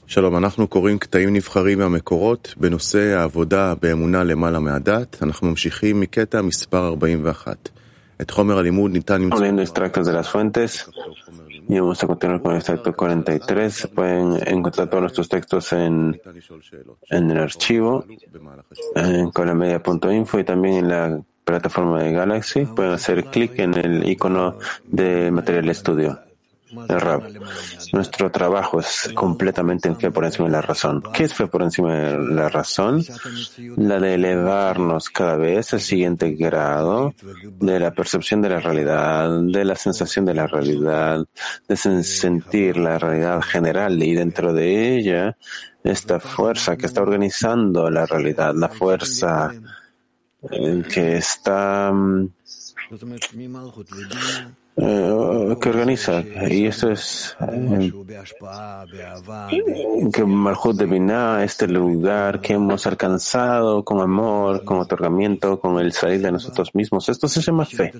שלום, אנחנו קוראים קטעים נבחרים מהמקורות בנושא העבודה באמונה למעלה מהדת. אנחנו ממשיכים מקטע מספר 41. את חומר הלימוד ניתן למצוא... Leyendo extractos de las fuentes, y vamos a continuar con el extracto 43. Pueden encontrar todos nuestros textos en el archivo, con la media.info y también en la plataforma de Galaxy. Pueden hacer clic en el icono de material de estudio. El Rab. Nuestro trabajo es completamente en fe por encima de la razón. ¿Qué es fe por encima de la razón? La de elevarnos cada vez al siguiente grado de la percepción de la realidad, de la sensación de la realidad, de sentir la realidad general y dentro de ella esta fuerza que está organizando la realidad, la fuerza que está que organiza, y esto es que Malhut de Binah, este lugar que hemos alcanzado con amor, con otorgamiento, con el salir de nosotros mismos. Esto se llama fe.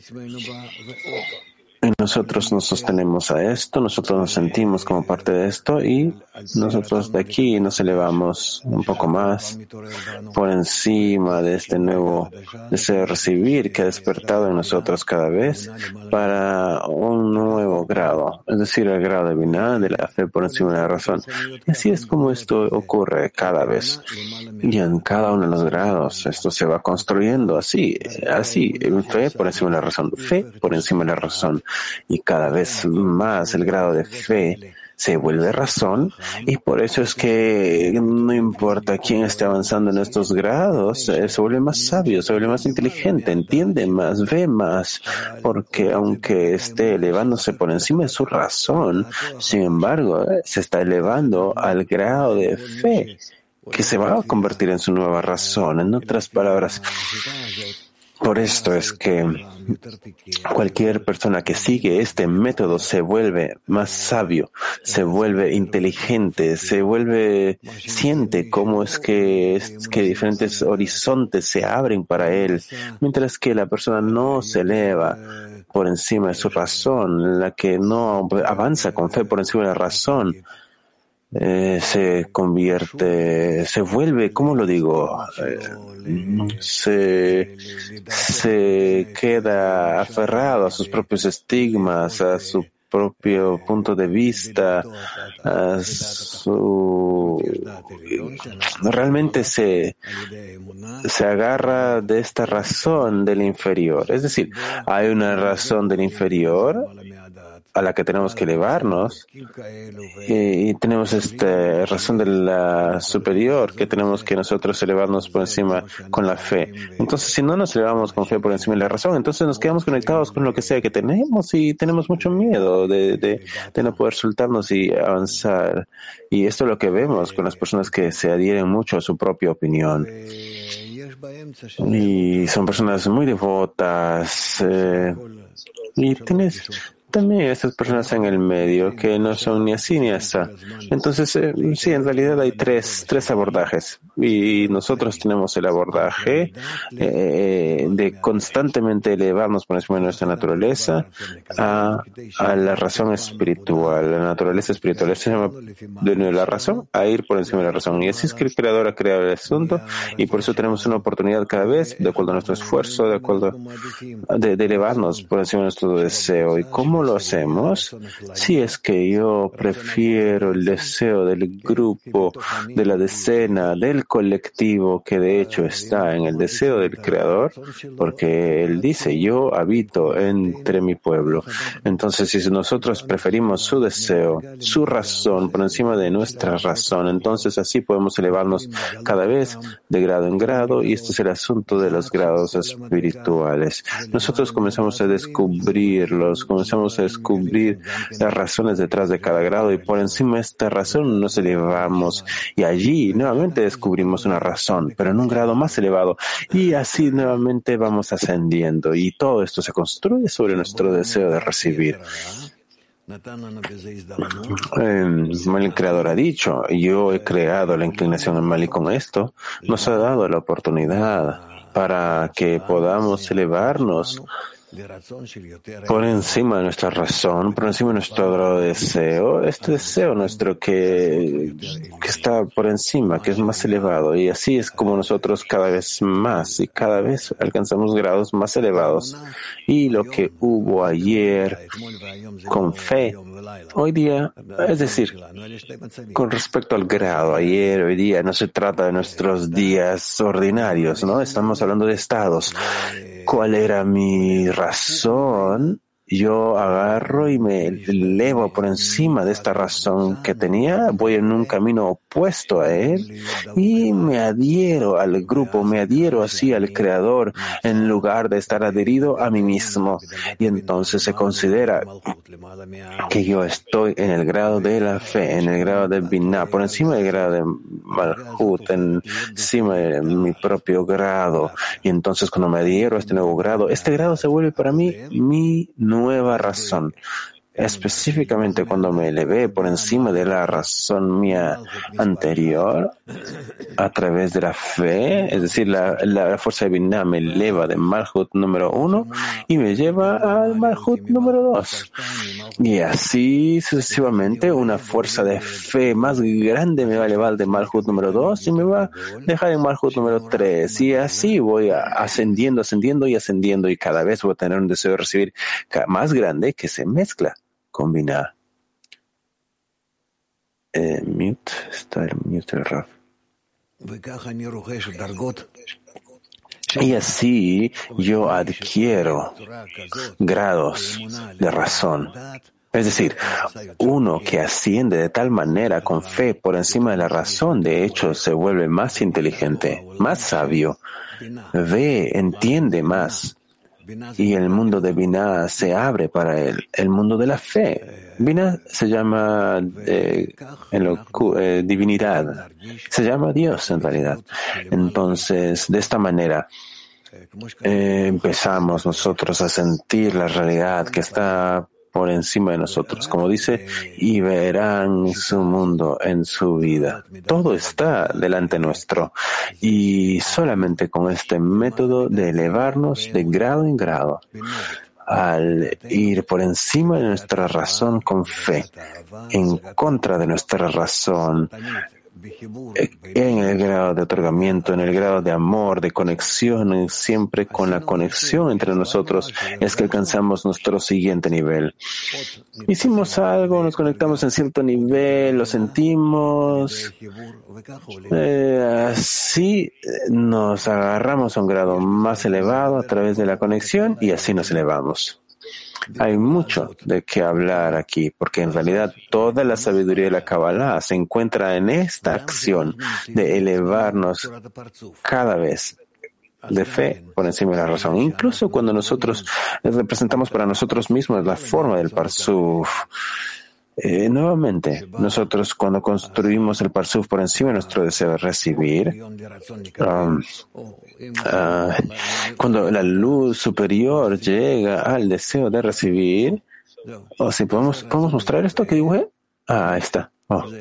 Y nosotros nos sostenemos a esto, nosotros nos sentimos como parte de esto y nosotros de aquí nos elevamos un poco más por encima de este nuevo deseo de recibir que ha despertado en nosotros cada vez para un nuevo grado, es decir, el grado de Binah, de la fe por encima de la razón. Y así es como esto ocurre cada vez. Y en cada uno de los grados esto se va construyendo así, en fe por encima de la razón, fe por encima de la razón. Y cada vez más el grado de fe se vuelve razón, y por eso es que no importa quién esté avanzando en estos grados, se vuelve más sabio, se vuelve más inteligente, entiende más, ve más, porque aunque esté elevándose por encima de su razón, sin embargo, se está elevando al grado de fe, que se va a convertir en su nueva razón. En otras palabras, por esto es que cualquier persona que sigue este método se vuelve más sabio, se vuelve inteligente, siente cómo es que diferentes horizontes se abren para él, mientras que la persona no se eleva por encima de su razón, la que no avanza con fe por encima de la razón, se vuelve, ¿cómo lo digo? Se queda aferrado a sus propios estigmas, a su propio punto de vista, realmente se agarra de esta razón del inferior. Es decir, hay una razón del inferior a la que tenemos que elevarnos, y tenemos esta razón de la superior que tenemos que nosotros elevarnos por encima con la fe. Entonces, si no nos elevamos con fe por encima de la razón, entonces nos quedamos conectados con lo que sea que tenemos y tenemos mucho miedo de no poder soltarnos y avanzar. Y esto es lo que vemos con las personas que se adhieren mucho a su propia opinión. Y son personas muy devotas, y tienes también estas personas en el medio que no son ni así ni así. Entonces, sí, en realidad hay tres abordajes. Y nosotros tenemos el abordaje de constantemente elevarnos por encima de nuestra naturaleza a la razón espiritual. La naturaleza espiritual se llama de nuevo la razón, a ir por encima de la razón. Y así es que el Creador ha creado el asunto, y por eso tenemos una oportunidad cada vez, de acuerdo a nuestro esfuerzo, de acuerdo de elevarnos por encima de nuestro deseo. ¿Y cómo lo hacemos? Si es que yo prefiero el deseo del grupo, de la decena, del colectivo, que de hecho está en el deseo del Creador, porque Él dice, yo habito entre mi pueblo. Entonces, si nosotros preferimos su deseo, su razón, por encima de nuestra razón, entonces así podemos elevarnos cada vez de grado en grado, y este es el asunto de los grados espirituales. Nosotros comenzamos a descubrirlos, comenzamos a descubrir las razones detrás de cada grado, y por encima de esta razón nos elevamos, y allí nuevamente descubrimos una razón, pero en un grado más elevado, y así nuevamente vamos ascendiendo, y todo esto se construye sobre nuestro deseo de recibir. El Creador ha dicho, yo he creado la inclinación en mal, y con esto nos ha dado la oportunidad para que podamos elevarnos por encima de nuestra razón, por encima de nuestro grado de deseo, este deseo nuestro que está por encima, que es más elevado, y así es como nosotros cada vez más y cada vez alcanzamos grados más elevados. Y lo que hubo ayer con fe, hoy día, es decir, con respecto al grado, ayer, hoy día, no se trata de nuestros días ordinarios, ¿no? Estamos hablando de estados. ¿Cuál era mi razón? Yo agarro y me elevo por encima de esta razón que tenía, voy en un camino opuesto a él y me adhiero al grupo, me adhiero así al Creador en lugar de estar adherido a mí mismo. Y entonces se considera que yo estoy en el grado de la fe, en el grado de Binah, por encima del grado de Malhut, encima de mi propio grado. Y entonces cuando me adhiero a este nuevo grado, este grado se vuelve para mí mi nueva razón. Específicamente cuando me elevé por encima de la razón mía anterior, a través de la fe, es decir, la fuerza de Binah me eleva de Malhut número 1 y me lleva al Malhut número 2. Y así sucesivamente, una fuerza de fe más grande me va a elevar de Malhut número 2 y me va a dejar en Malhut número 3. Y así voy ascendiendo y cada vez voy a tener un deseo de recibir más grande que se mezcla con Binah. Mute, está el mute del Raf. Y así yo adquiero grados de razón. Es decir, uno que asciende de tal manera con fe por encima de la razón, de hecho, se vuelve más inteligente, más sabio, ve, entiende más. Y el mundo de Binah se abre para él, el mundo de la fe. Binah se llama divinidad, se llama Dios en realidad. Entonces, de esta manera, empezamos nosotros a sentir la realidad que está por encima de nosotros, como dice, y verán su mundo en su vida. Todo está delante nuestro y solamente con este método de elevarnos de grado en grado, al ir por encima de nuestra razón con fe, en contra de nuestra razón, en el grado de otorgamiento, en el grado de amor, de conexión, siempre con la conexión entre nosotros, es que alcanzamos nuestro siguiente nivel. Hicimos algo, nos conectamos en cierto nivel, lo sentimos, así nos agarramos a un grado más elevado a través de la conexión y así nos elevamos. Hay mucho de qué hablar aquí, porque en realidad toda la sabiduría de la Kabbalah se encuentra en esta acción de elevarnos cada vez de fe por encima de la razón. Incluso cuando nosotros representamos para nosotros mismos la forma del Parsuf. Nuevamente, nosotros cuando construimos el Parsuf por encima de nuestro deseo de recibir, cuando la luz superior llega al deseo de recibir, o si podemos mostrar esto que dibujé. Ahí está.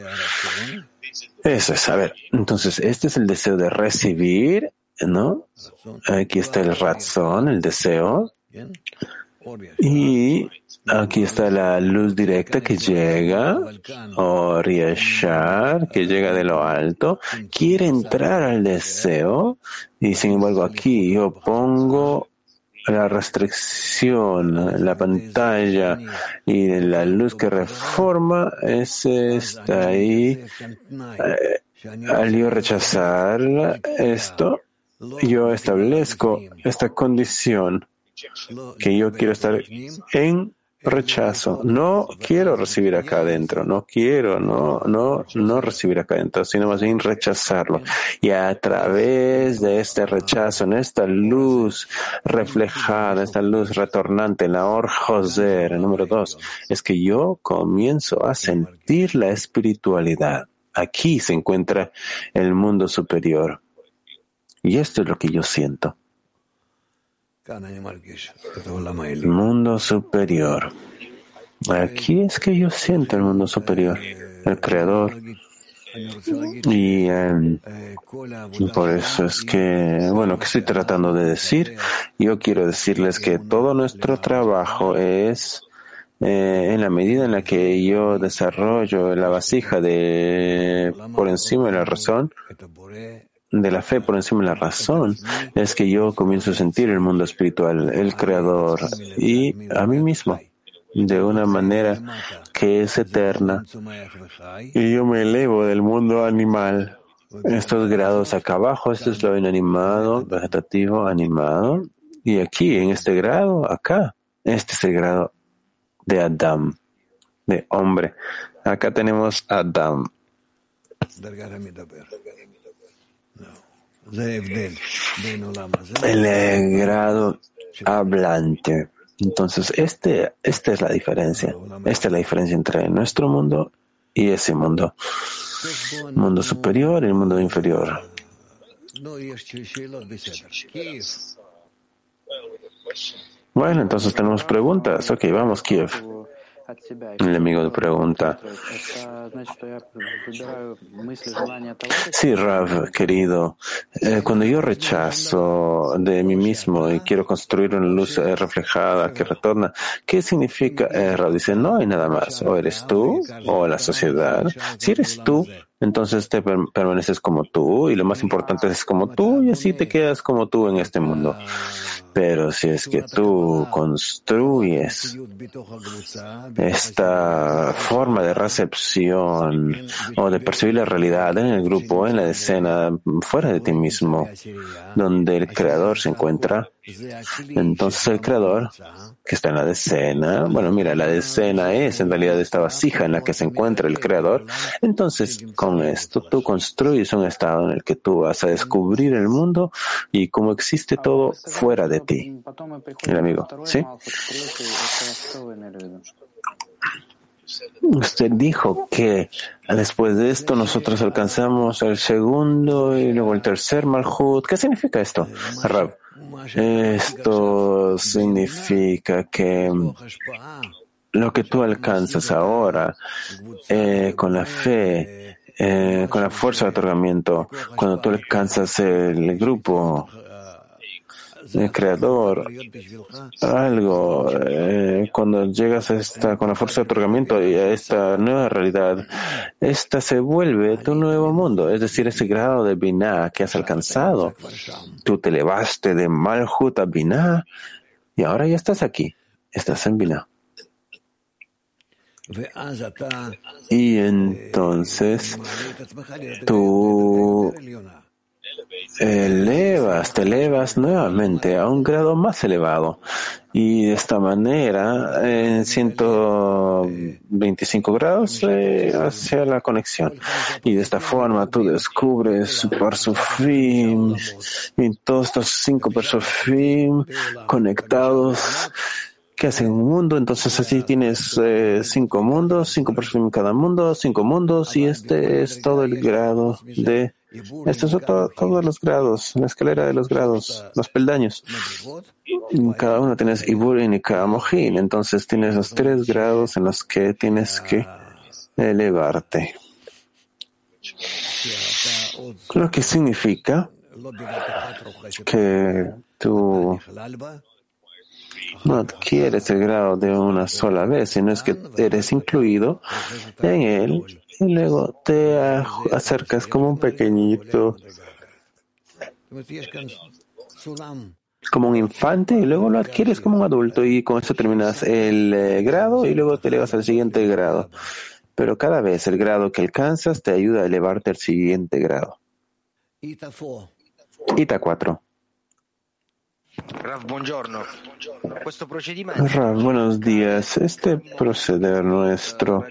Eso es, a ver, entonces este es el deseo de recibir, ¿no? Aquí está el razón, el deseo. Y aquí está la luz directa que llega, o Riashar, que llega de lo alto, quiere entrar al deseo, y sin embargo aquí yo pongo la restricción, la pantalla y la luz que reforma, ese está ahí. Al yo rechazar esto, yo establezco esta condición que yo quiero estar en rechazo. No quiero recibir acá adentro, no quiero, no recibir acá adentro, sino más bien rechazarlo. Y a través de este rechazo, en esta luz reflejada, esta luz retornante, en la Or Joser, número 2, es que yo comienzo a sentir la espiritualidad. Aquí se encuentra el mundo superior. Y esto es lo que yo siento. Mundo superior. Aquí es que yo siento el mundo superior, el Creador, Y por eso es que, ¿qué estoy tratando de decir? Yo quiero decirles que todo nuestro trabajo es en la medida en la que yo desarrollo la vasija por encima de la razón, de la fe por encima de la razón, es que yo comienzo a sentir el mundo espiritual, el Creador y a mí mismo, de una manera que es eterna. Y yo me elevo del mundo animal. Estos grados acá abajo, esto es lo inanimado, vegetativo, animado. Y aquí, en este grado, acá, este es el grado de Adam, de hombre. Acá tenemos Adam. El grado hablante. Entonces, esta es la diferencia. Esta es la diferencia entre nuestro mundo y ese mundo. Mundo superior y el mundo inferior. Bueno, entonces tenemos preguntas. Ok, vamos, Kiev. El amigo pregunta. Sí, Rav, querido, cuando yo rechazo de mí mismo y quiero construir una luz reflejada que retorna, ¿qué significa? Rav dice, no hay nada más. O eres tú o la sociedad. Si eres tú, entonces te permaneces como tú y lo más importante es como tú y así te quedas como tú en este mundo. Pero si es que tú construyes esta forma de recepción o de percibir la realidad en el grupo, en la escena, fuera de ti mismo, donde el Creador se encuentra, entonces el Creador, que está en la decena, la decena es en realidad esta vasija en la que se encuentra el Creador. Entonces, con esto tú construyes un estado en el que tú vas a descubrir el mundo y cómo existe todo fuera de ti. El amigo, ¿sí? Usted dijo que después de esto nosotros alcanzamos el segundo y luego el tercer Malhut. ¿Qué significa esto, Rab? Esto significa que lo que tú alcanzas ahora con la fe, con la fuerza de otorgamiento, cuando tú alcanzas el grupo, el Creador, algo, cuando llegas con la fuerza de otorgamiento y a esta nueva realidad, esta se vuelve tu nuevo mundo, es decir, ese grado de Binah que has alcanzado. Tú te elevaste de Malhut a Binah y ahora ya estás aquí, estás en Binah. Y entonces tú te elevas nuevamente a un grado más elevado y de esta manera en 125 grados hacia la conexión y de esta forma tú descubres Parsufim y todos estos 5 Parsufim conectados que hacen un mundo. Entonces así tienes 5 mundos, 5 Parsufim en cada mundo, 5 mundos y este es todo el grado de estos son todos los grados, la escalera de los grados, los peldaños. En cada uno tienes Iburin y Kamohin, entonces tienes los 3 grados en los que tienes que elevarte. Lo que significa que tú no adquieres el grado de una sola vez, sino es que eres incluido en él y luego te acercas como un pequeñito, como un infante, y luego lo adquieres como un adulto y con eso terminas el grado y luego te elevas al siguiente grado. Pero cada vez el grado que alcanzas te ayuda a elevarte al siguiente grado. Ita 4. Rav, buongiorno. Rav, buenos días. Este proceder nuestro,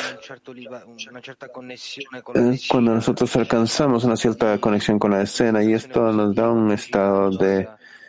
cuando nosotros alcanzamos una cierta conexión con la escena y esto nos da un estado de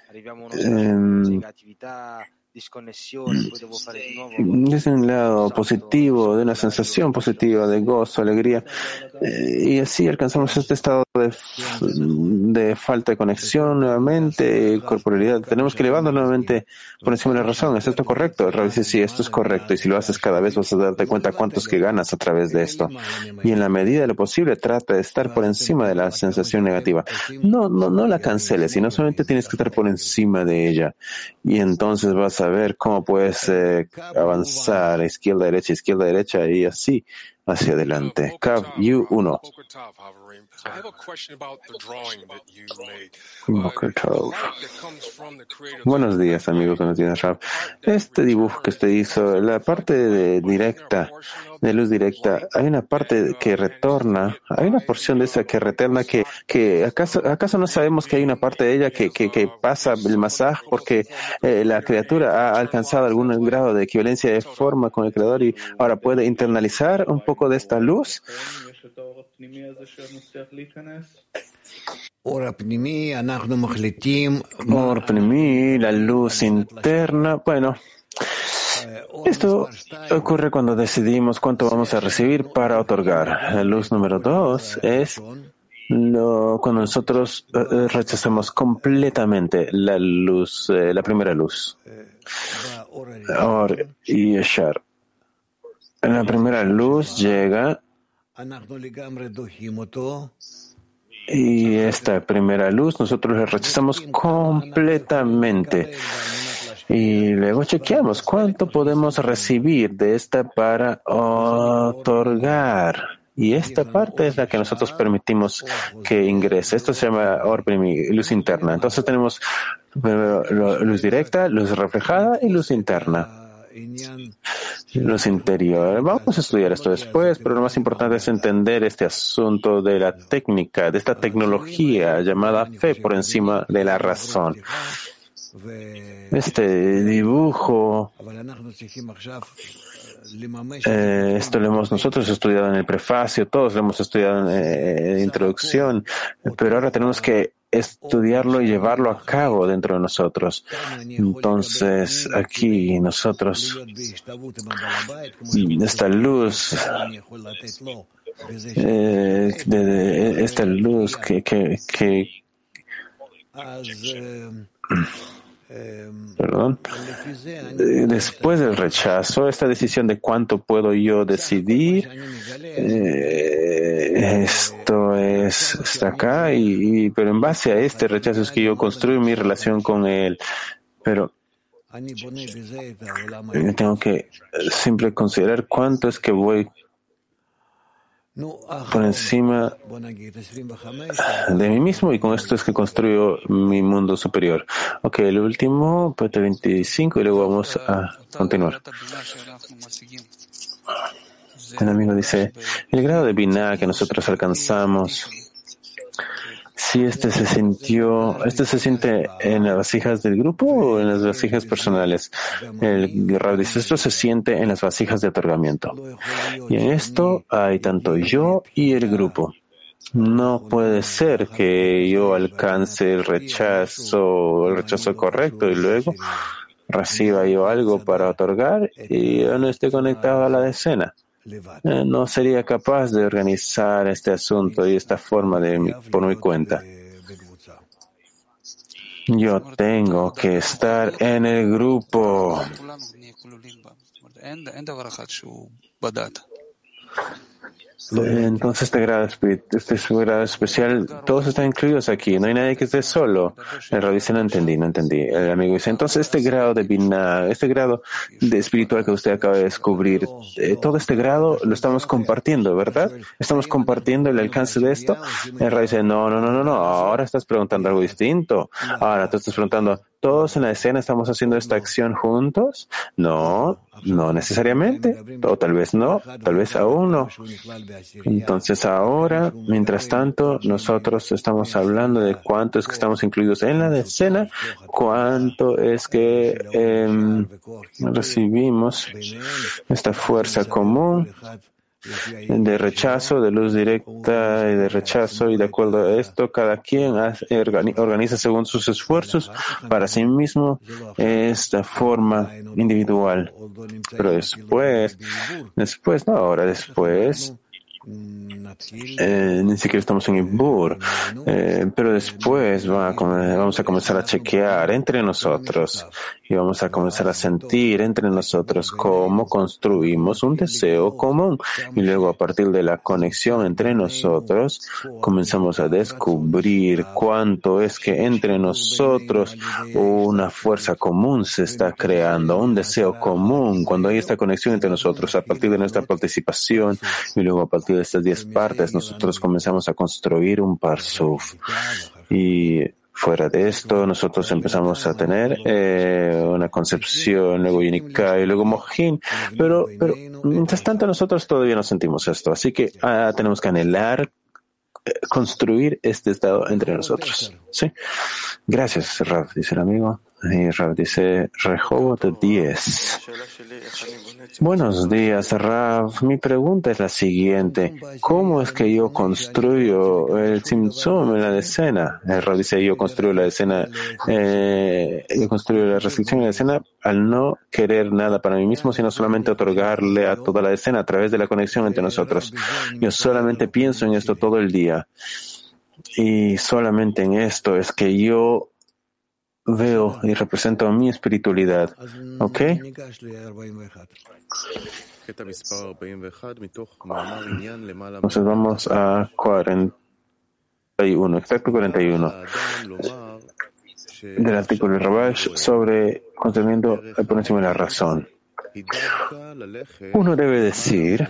desde un lado positivo, de una sensación positiva, de gozo, alegría, y así alcanzamos este estado de falta de conexión nuevamente, corporalidad. Tenemos que elevarnos nuevamente por encima de la razón. ¿Es esto correcto? El Rab dice, sí, esto es correcto. Y si lo haces cada vez vas a darte cuenta cuántos que ganas a través de esto. Y en la medida de lo posible trata de estar por encima de la sensación negativa. No la canceles, sino solamente tienes que estar por encima de ella. Y entonces vas a ver cómo puedes avanzar izquierda, derecha y así hacia adelante. Cav U1. Buenos días, amigos. Buenos días, Rav. Este dibujo que usted hizo, la parte de luz directa, hay una parte que retorna, hay una porción de esa que retorna que ¿acaso no sabemos que hay una parte de ella que pasa el masaj porque la criatura ha alcanzado algún grado de equivalencia de forma con el creador y ahora puede internalizar un poco de esta luz? Or Pnimi, la luz interna. Bueno, esto ocurre cuando decidimos cuánto vamos a recibir para otorgar. La luz número 2 es cuando nosotros rechazamos completamente la luz, la primera luz. Or y Yeshar. La primera luz llega y esta primera luz nosotros la rechazamos completamente. Y luego chequeamos cuánto podemos recibir de esta para otorgar. Y esta parte es la que nosotros permitimos que ingrese. Esto se llama luz interna. Entonces tenemos luz directa, luz reflejada y luz interna. Luz interior. Vamos a estudiar esto después, pero lo más importante es entender este asunto de la técnica, de esta tecnología llamada fe por encima de la razón. Este dibujo, esto lo hemos nosotros estudiado en el prefacio, todos lo hemos estudiado en introducción, pero ahora tenemos que estudiarlo y llevarlo a cabo dentro de nosotros. Entonces, aquí nosotros, esta luz, esta luz perdón, después del rechazo, esta decisión de cuánto puedo yo decidir, esto está acá, pero en base a este rechazo es que yo construyo mi relación con él. Pero tengo que siempre considerar cuánto es que voy por encima de mí mismo y con esto es que construyo mi mundo superior. Ok, el último, parte 25 y luego vamos a continuar. El amigo dice, el grado de Binah que nosotros alcanzamos, si este se siente en las vasijas del grupo o en las vasijas personales. El Rab dice, esto se siente en las vasijas de otorgamiento. Y en esto hay tanto yo y el grupo. No puede ser que yo alcance el rechazo correcto y luego reciba yo algo para otorgar y yo no esté conectado a la decena. No sería capaz de organizar este asunto y esta forma por mi cuenta. Yo tengo que estar en el grupo. Entonces este grado especial, todos están incluidos aquí, no hay nadie que esté solo. El Rab dice, no entendí. El amigo dice, entonces este grado de Binah, este grado de espiritual que usted acaba de descubrir, todo este grado lo estamos compartiendo, ¿verdad? ¿Estamos compartiendo el alcance de esto? El Rab dice, no, ahora estás preguntando algo distinto. Ahora tú estás preguntando, ¿todos en la escena estamos haciendo esta acción juntos? No necesariamente, o tal vez no, tal vez aún no. Entonces ahora, mientras tanto, nosotros estamos hablando de cuánto es que estamos incluidos en la decena, cuánto es que recibimos esta fuerza común de rechazo, de luz directa y de rechazo, y de acuerdo a esto, cada quien organiza según sus esfuerzos para sí mismo esta forma individual. Pero después, Ni siquiera estamos en Ibur, pero después vamos a comenzar a chequear entre nosotros y vamos a comenzar a sentir entre nosotros cómo construimos un deseo común. Y luego, a partir de la conexión entre nosotros, comenzamos a descubrir cuánto es que entre nosotros una fuerza común se está creando, un deseo común. Cuando hay esta conexión entre nosotros, a partir de nuestra participación y luego a partir de estas 10 partes, nosotros comenzamos a construir un parsuf. Y fuera de esto, nosotros empezamos a tener una concepción, luego Unikai, luego Mohin, pero mientras tanto nosotros todavía no sentimos esto, así que tenemos que anhelar construir este estado entre nosotros. ¿Sí? Gracias, Rav, dice el amigo. Y Rav dice, Rehovot 10. Buenos días, Rav. Mi pregunta es la siguiente. ¿Cómo es que yo construyo el Tzimtzum en la decena? El Rav dice, yo construyo la decena, yo construyo la restricción en la decena al no querer nada para mí mismo, sino solamente otorgarle a toda la decena a través de la conexión entre nosotros. Yo solamente pienso en esto todo el día. Y solamente en esto es que yo veo y represento mi espiritualidad. ¿Ok? Entonces vamos a 41, exacto 41. Del artículo de Rabash sobre conteniendo por encima de la razón. Uno debe decir,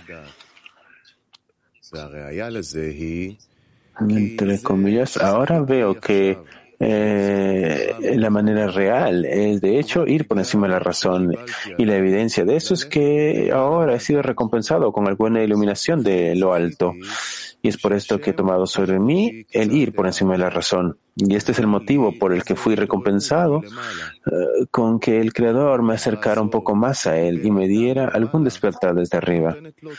entre comillas, ahora veo que la manera real es, de hecho, ir por encima de la razón. Y la evidencia de eso es que ahora he sido recompensado con alguna iluminación de lo alto. Y es por esto que he tomado sobre mí el ir por encima de la razón. Y este es el motivo por el que fui recompensado con que el Creador me acercara un poco más a Él y me diera algún despertar desde arriba.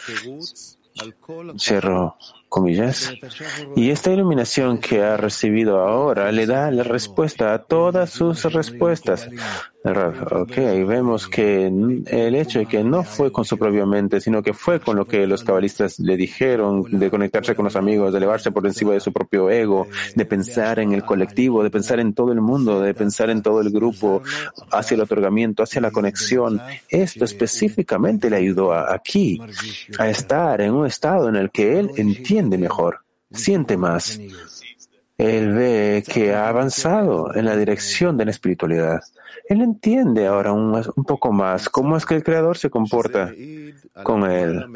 Cierro comillas. Y esta iluminación que ha recibido ahora le da la respuesta a todas sus respuestas. Ok, vemos que el hecho de que no fue con su propia mente, sino que fue con lo que los cabalistas le dijeron, de conectarse con los amigos, de elevarse por encima de su propio ego, de pensar en el colectivo, de pensar en todo el mundo, de pensar en todo el grupo, hacia el otorgamiento, hacia la conexión. Esto específicamente le ayudó aquí a estar en un estado en el que él entiende mejor, siente más. Él ve que ha avanzado en la dirección de la espiritualidad. Él entiende ahora un poco más cómo es que el Creador se comporta con él.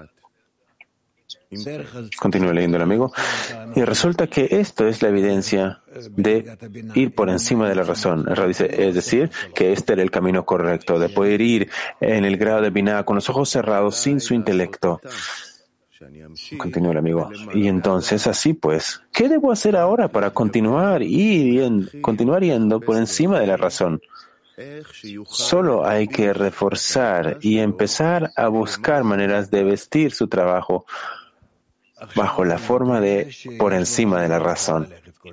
Continúa leyendo el amigo. Y resulta que esto es la evidencia de ir por encima de la razón. Es decir, que este era el camino correcto, de poder ir en el grado de Binah con los ojos cerrados sin su intelecto. Continúa el amigo. Y entonces, así pues, ¿qué debo hacer ahora para continuar yendo por encima de la razón? Solo hay que reforzar y empezar a buscar maneras de vestir su trabajo bajo la forma de por encima de la razón.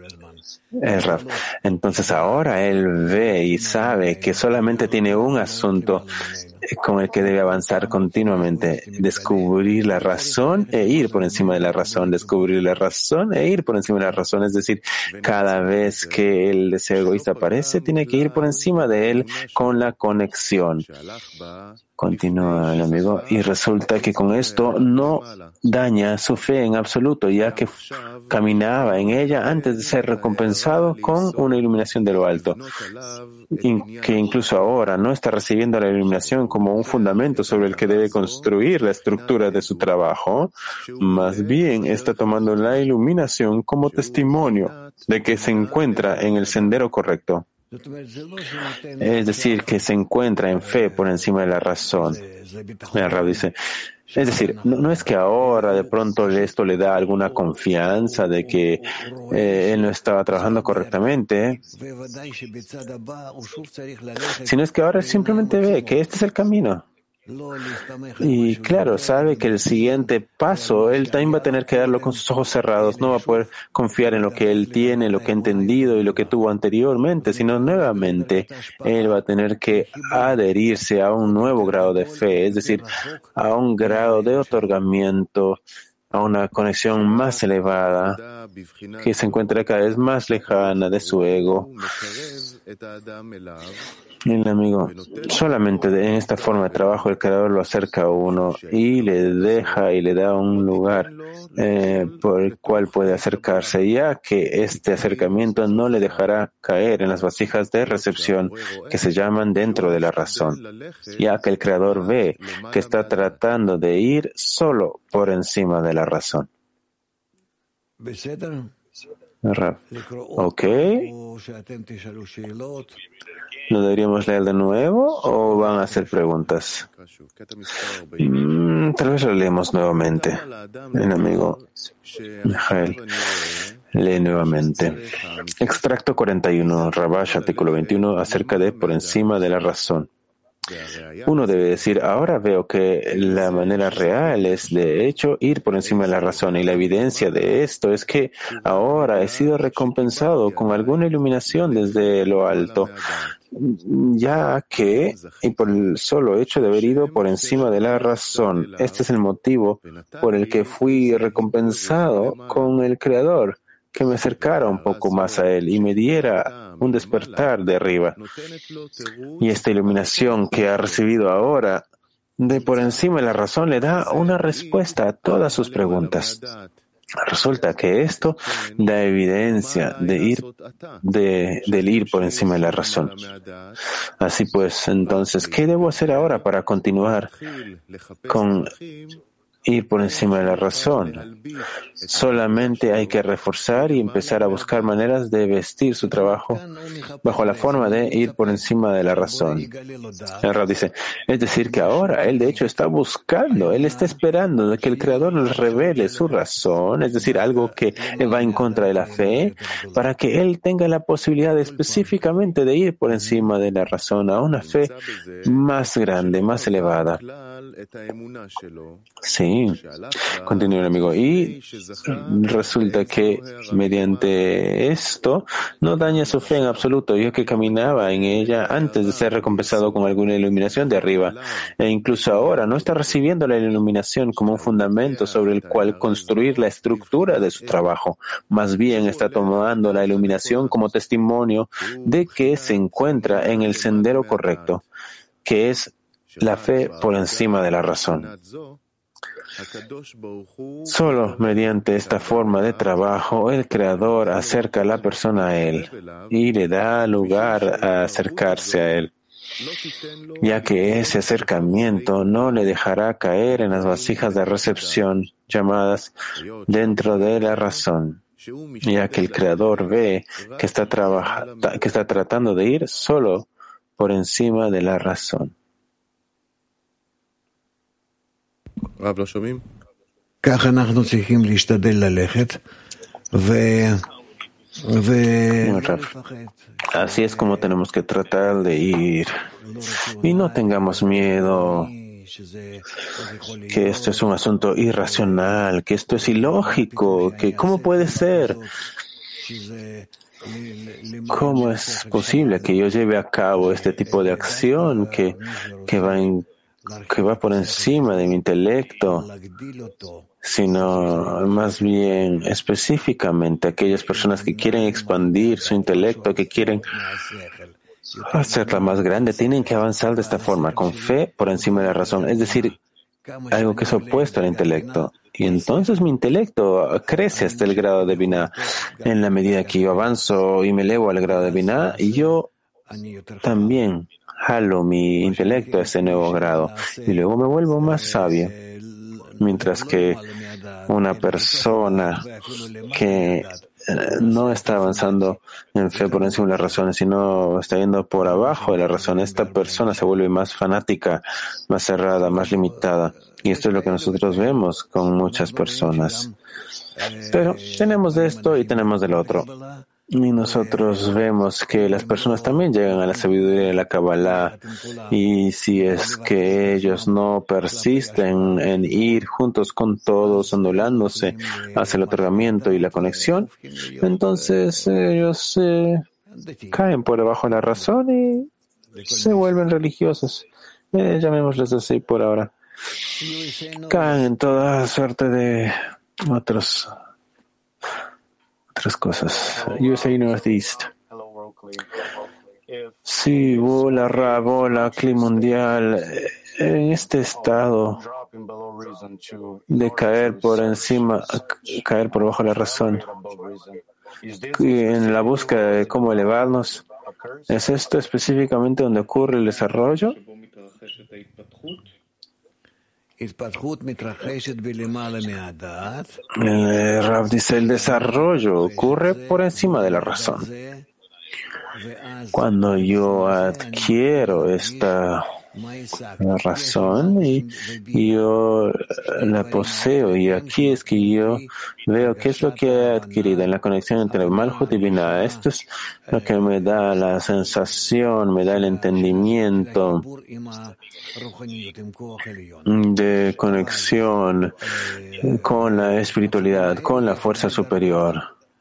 Entonces ahora él ve y sabe que solamente tiene un asunto con el que debe avanzar continuamente: descubrir la razón e ir por encima de la razón, descubrir la razón e ir por encima de la razón. Es decir, cada vez que el deseo egoísta aparece, tiene que ir por encima de él con la conexión. Continúa el amigo, y resulta que con esto no daña su fe en absoluto, ya que caminaba en ella antes de ser recompensado con una iluminación de lo alto, que incluso ahora no está recibiendo la iluminación como un fundamento sobre el que debe construir la estructura de su trabajo, más bien está tomando la iluminación como testimonio de que se encuentra en el sendero correcto. Es decir, que se encuentra en fe por encima de la razón. El Rab dice, es decir, no es que ahora de pronto esto le da alguna confianza de que él no estaba trabajando correctamente, sino es que ahora simplemente ve que este es el camino. Y claro, sabe que el siguiente paso él también va a tener que darlo con sus ojos cerrados, no va a poder confiar en lo que él tiene, lo que ha entendido y lo que tuvo anteriormente, sino nuevamente él va a tener que adherirse a un nuevo grado de fe, es decir, a un grado de otorgamiento a una conexión más elevada, que se encuentra cada vez más lejana de su ego. El amigo, solamente en esta forma de trabajo el Creador lo acerca a uno y le deja y le da un lugar por el cual puede acercarse, ya que este acercamiento no le dejará caer en las vasijas de recepción que se llaman dentro de la razón, ya que el Creador ve que está tratando de ir solo por encima de la razón. ¿Ok? ¿Lo deberíamos leer de nuevo o van a hacer preguntas? Tal vez lo leemos nuevamente. El amigo Mijael lee nuevamente. Extracto 41, Rabash, artículo 21, acerca de por encima de la razón. Uno debe decir, ahora veo que la manera real es, de hecho, ir por encima de la razón, y la evidencia de esto es que ahora he sido recompensado con alguna iluminación desde lo alto, ya que, y por el solo hecho de haber ido por encima de la razón, este es el motivo por el que fui recompensado con el Creador, que me acercara un poco más a Él y me diera un despertar de arriba. Y esta iluminación que ha recibido ahora, de por encima de la razón, le da una respuesta a todas sus preguntas. Resulta que esto da evidencia del ir por encima de la razón. Así pues, entonces, ¿qué debo hacer ahora para continuar con ir por encima de la razón? Solamente hay que reforzar y empezar a buscar maneras de vestir su trabajo bajo la forma de ir por encima de la razón. El Rab dice, es decir, que ahora él de hecho está buscando, él está esperando de que el Creador nos revele su razón, es decir, algo que va en contra de la fe, para que él tenga la posibilidad específicamente de ir por encima de la razón a una fe más grande, más elevada. Sí, continúa el amigo. Y resulta que mediante esto no daña su fe en absoluto, ya que caminaba en ella antes de ser recompensado con alguna iluminación de arriba. E incluso ahora no está recibiendo la iluminación como un fundamento sobre el cual construir la estructura de su trabajo. Más bien está tomando la iluminación como testimonio de que se encuentra en el sendero correcto, que es la fe por encima de la razón. Solo mediante esta forma de trabajo, el Creador acerca a la persona a Él y le da lugar a acercarse a Él, ya que ese acercamiento no le dejará caer en las vasijas de recepción llamadas dentro de la razón, ya que el Creador ve que está tratando de ir solo por encima de la razón. Así es como tenemos que tratar de ir. Y no tengamos miedo que esto es un asunto irracional, que esto es ilógico, que ¿cómo puede ser? ¿Cómo es posible que yo lleve a cabo este tipo de acción que va por encima de mi intelecto, sino más bien específicamente aquellas personas que quieren expandir su intelecto, que quieren hacerla más grande, tienen que avanzar de esta forma, con fe por encima de la razón, es decir, algo que es opuesto al intelecto. Y entonces mi intelecto crece hasta el grado de Binah. En la medida que yo avanzo y me elevo al grado de Binah, y yo también jalo mi intelecto a ese nuevo grado y luego me vuelvo más sabio. Mientras que una persona que no está avanzando en fe por encima de la razón, sino está yendo por abajo de la razón, esta persona se vuelve más fanática, más cerrada, más limitada. Y esto es lo que nosotros vemos con muchas personas. Pero tenemos de esto y tenemos del otro. Y nosotros vemos que las personas también llegan a la sabiduría de la Kabbalah, y si es que ellos no persisten en ir juntos con todos, ondulándose hacia el otorgamiento y la conexión, entonces ellos caen por debajo de la razón y se vuelven religiosos. Llamémosles así por ahora. Caen en toda suerte de otras cosas. USA Northeast. Sí, hola Rab, hola, clima mundial. En este estado de caer por encima, caer por bajo la razón, y en la búsqueda de cómo elevarnos, ¿es esto específicamente donde ocurre el desarrollo? Rav dice, el desarrollo ocurre por encima de la razón. Cuando yo adquiero esta razón y yo la poseo, y aquí es que yo veo qué es lo que he adquirido en la conexión entre Malhut y Binah. Esto es lo que me da la sensación, me da el entendimiento de conexión con la espiritualidad, con la fuerza superior.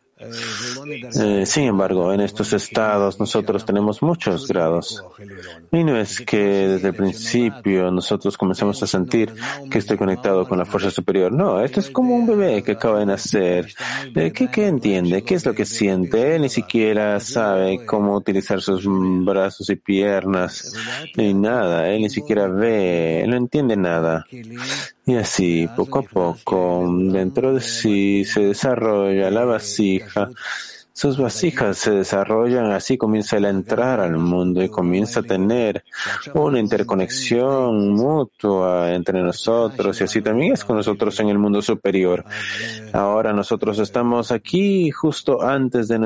Sin embargo, en estos estados nosotros tenemos muchos grados. Y no es que desde el principio nosotros comenzamos a sentir que estoy conectado con la fuerza superior. No, esto es como un bebé que acaba de nacer. ¿Qué entiende? ¿Qué es lo que siente? Él ni siquiera sabe cómo utilizar sus brazos y piernas ni nada. Él ni siquiera ve, él no entiende nada. Y así, poco a poco, dentro de sí se desarrolla la vasija. Sus vasijas se desarrollan, así comienza él a entrar al mundo y comienza a tener una interconexión mutua entre nosotros, y así también es con nosotros en el mundo superior. Ahora nosotros estamos aquí justo antes de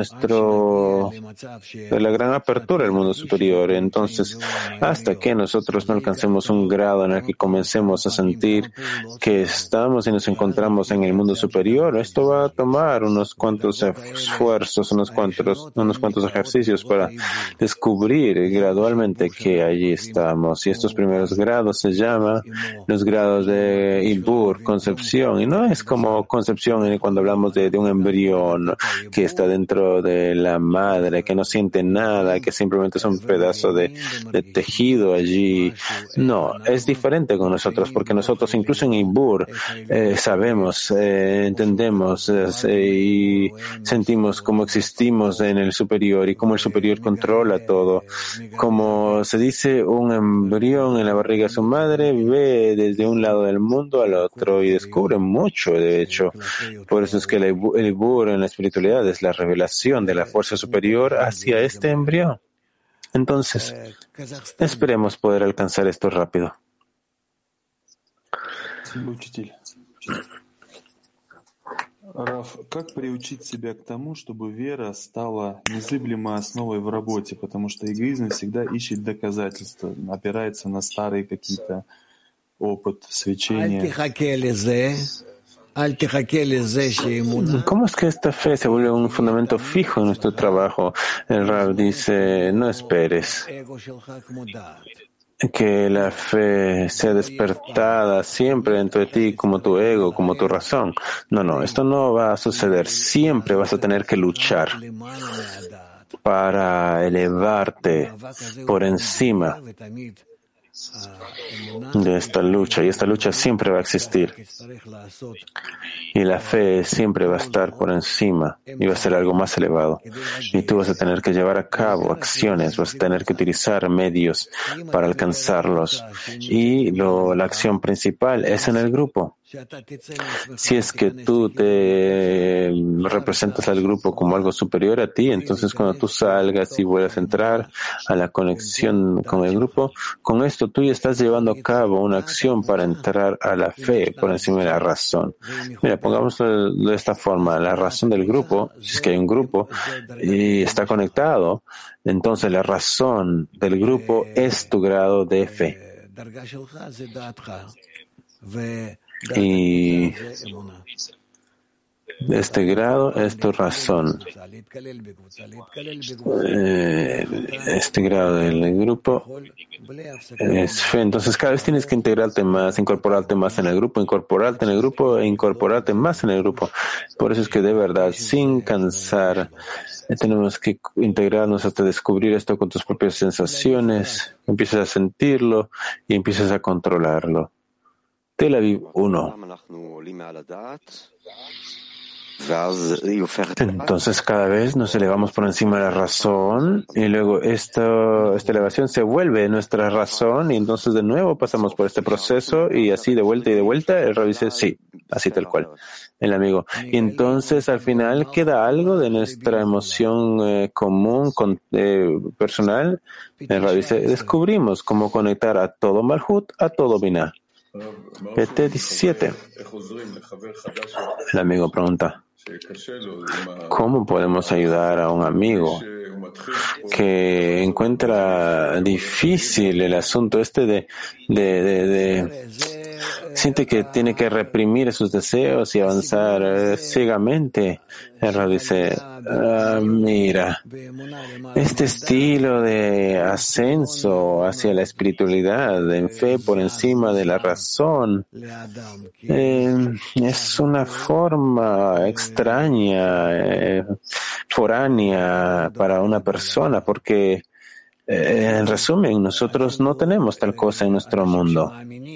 la gran apertura del mundo superior. Entonces, hasta que nosotros no alcancemos un grado en el que comencemos a sentir que estamos y nos encontramos en el mundo superior, esto va a tomar unos cuantos esfuerzos, unos cuantos ejercicios para descubrir gradualmente que allí estamos. Y estos primeros grados se llaman los grados de Ibur, concepción. Y no es como concepción cuando hablamos de un embrión que está dentro de la madre, que no siente nada, que simplemente es un pedazo de tejido allí. No, es diferente con nosotros, porque nosotros incluso en Ibur sabemos, entendemos y sentimos cómo existimos en el superior y cómo el superior controla todo. Como se dice, un embrión en la barriga de su madre ve desde un lado del mundo al otro y descubre mucho, de hecho. Por eso es que el Ibur en la espiritualidad es la revelación de la fuerza superior hacia este embrión. Entonces, esperemos poder alcanzar esto rápido. Раф, как приучить себя к тому, чтобы вера стала незыблемой основой в работе, потому что эгоизм всегда ищет доказательства, опирается на старые какие-то опыт, свечения. ¿Cómo es que esta fe se vuelve un fundamento fijo en nuestro trabajo? El Rab dice, no esperes que la fe sea despertada siempre dentro de ti como tu ego, como tu razón. No, esto no va a suceder. Siempre vas a tener que luchar para elevarte por encima de esta lucha, y esta lucha siempre va a existir, y la fe siempre va a estar por encima y va a ser algo más elevado, y tú vas a tener que llevar a cabo acciones, vas a tener que utilizar medios para alcanzarlos, y la acción principal es en el grupo. Si es que tú te representas al grupo como algo superior a ti, entonces cuando tú salgas y vuelvas a entrar a la conexión con el grupo, con esto tú ya estás llevando a cabo una acción para entrar a la fe por encima de la razón. Mira, pongámoslo de esta forma, la razón del grupo, si es que hay un grupo y está conectado, entonces la razón del grupo es tu grado de fe. Y este grado es tu razón. Este grado del grupo es fe. Entonces cada vez tienes que integrarte más, incorporarte más en el grupo, incorporarte en el grupo e incorporarte más en el grupo. Por eso es que de verdad, sin cansar, tenemos que integrarnos hasta descubrir esto con tus propias sensaciones. Empiezas a sentirlo y empiezas a controlarlo. Tel Aviv 1. Entonces cada vez nos elevamos por encima de la razón y luego esta elevación se vuelve nuestra razón y entonces de nuevo pasamos por este proceso y así de vuelta y de vuelta. El Rabbi dice, sí, así tal cual, el amigo. Y entonces al final queda algo de nuestra emoción común, personal. El Rabbi dice, descubrimos cómo conectar a todo Malhut, a todo Binah. PT 17. El amigo pregunta, ¿cómo podemos ayudar a un amigo que encuentra difícil el asunto siente que tiene que reprimir sus deseos y avanzar ciegamente? El dice, mira, este estilo de ascenso hacia la espiritualidad, en fe por encima de la razón, es una forma extraña, foránea para una persona, porque en resumen, nosotros no tenemos tal cosa en nuestro mundo.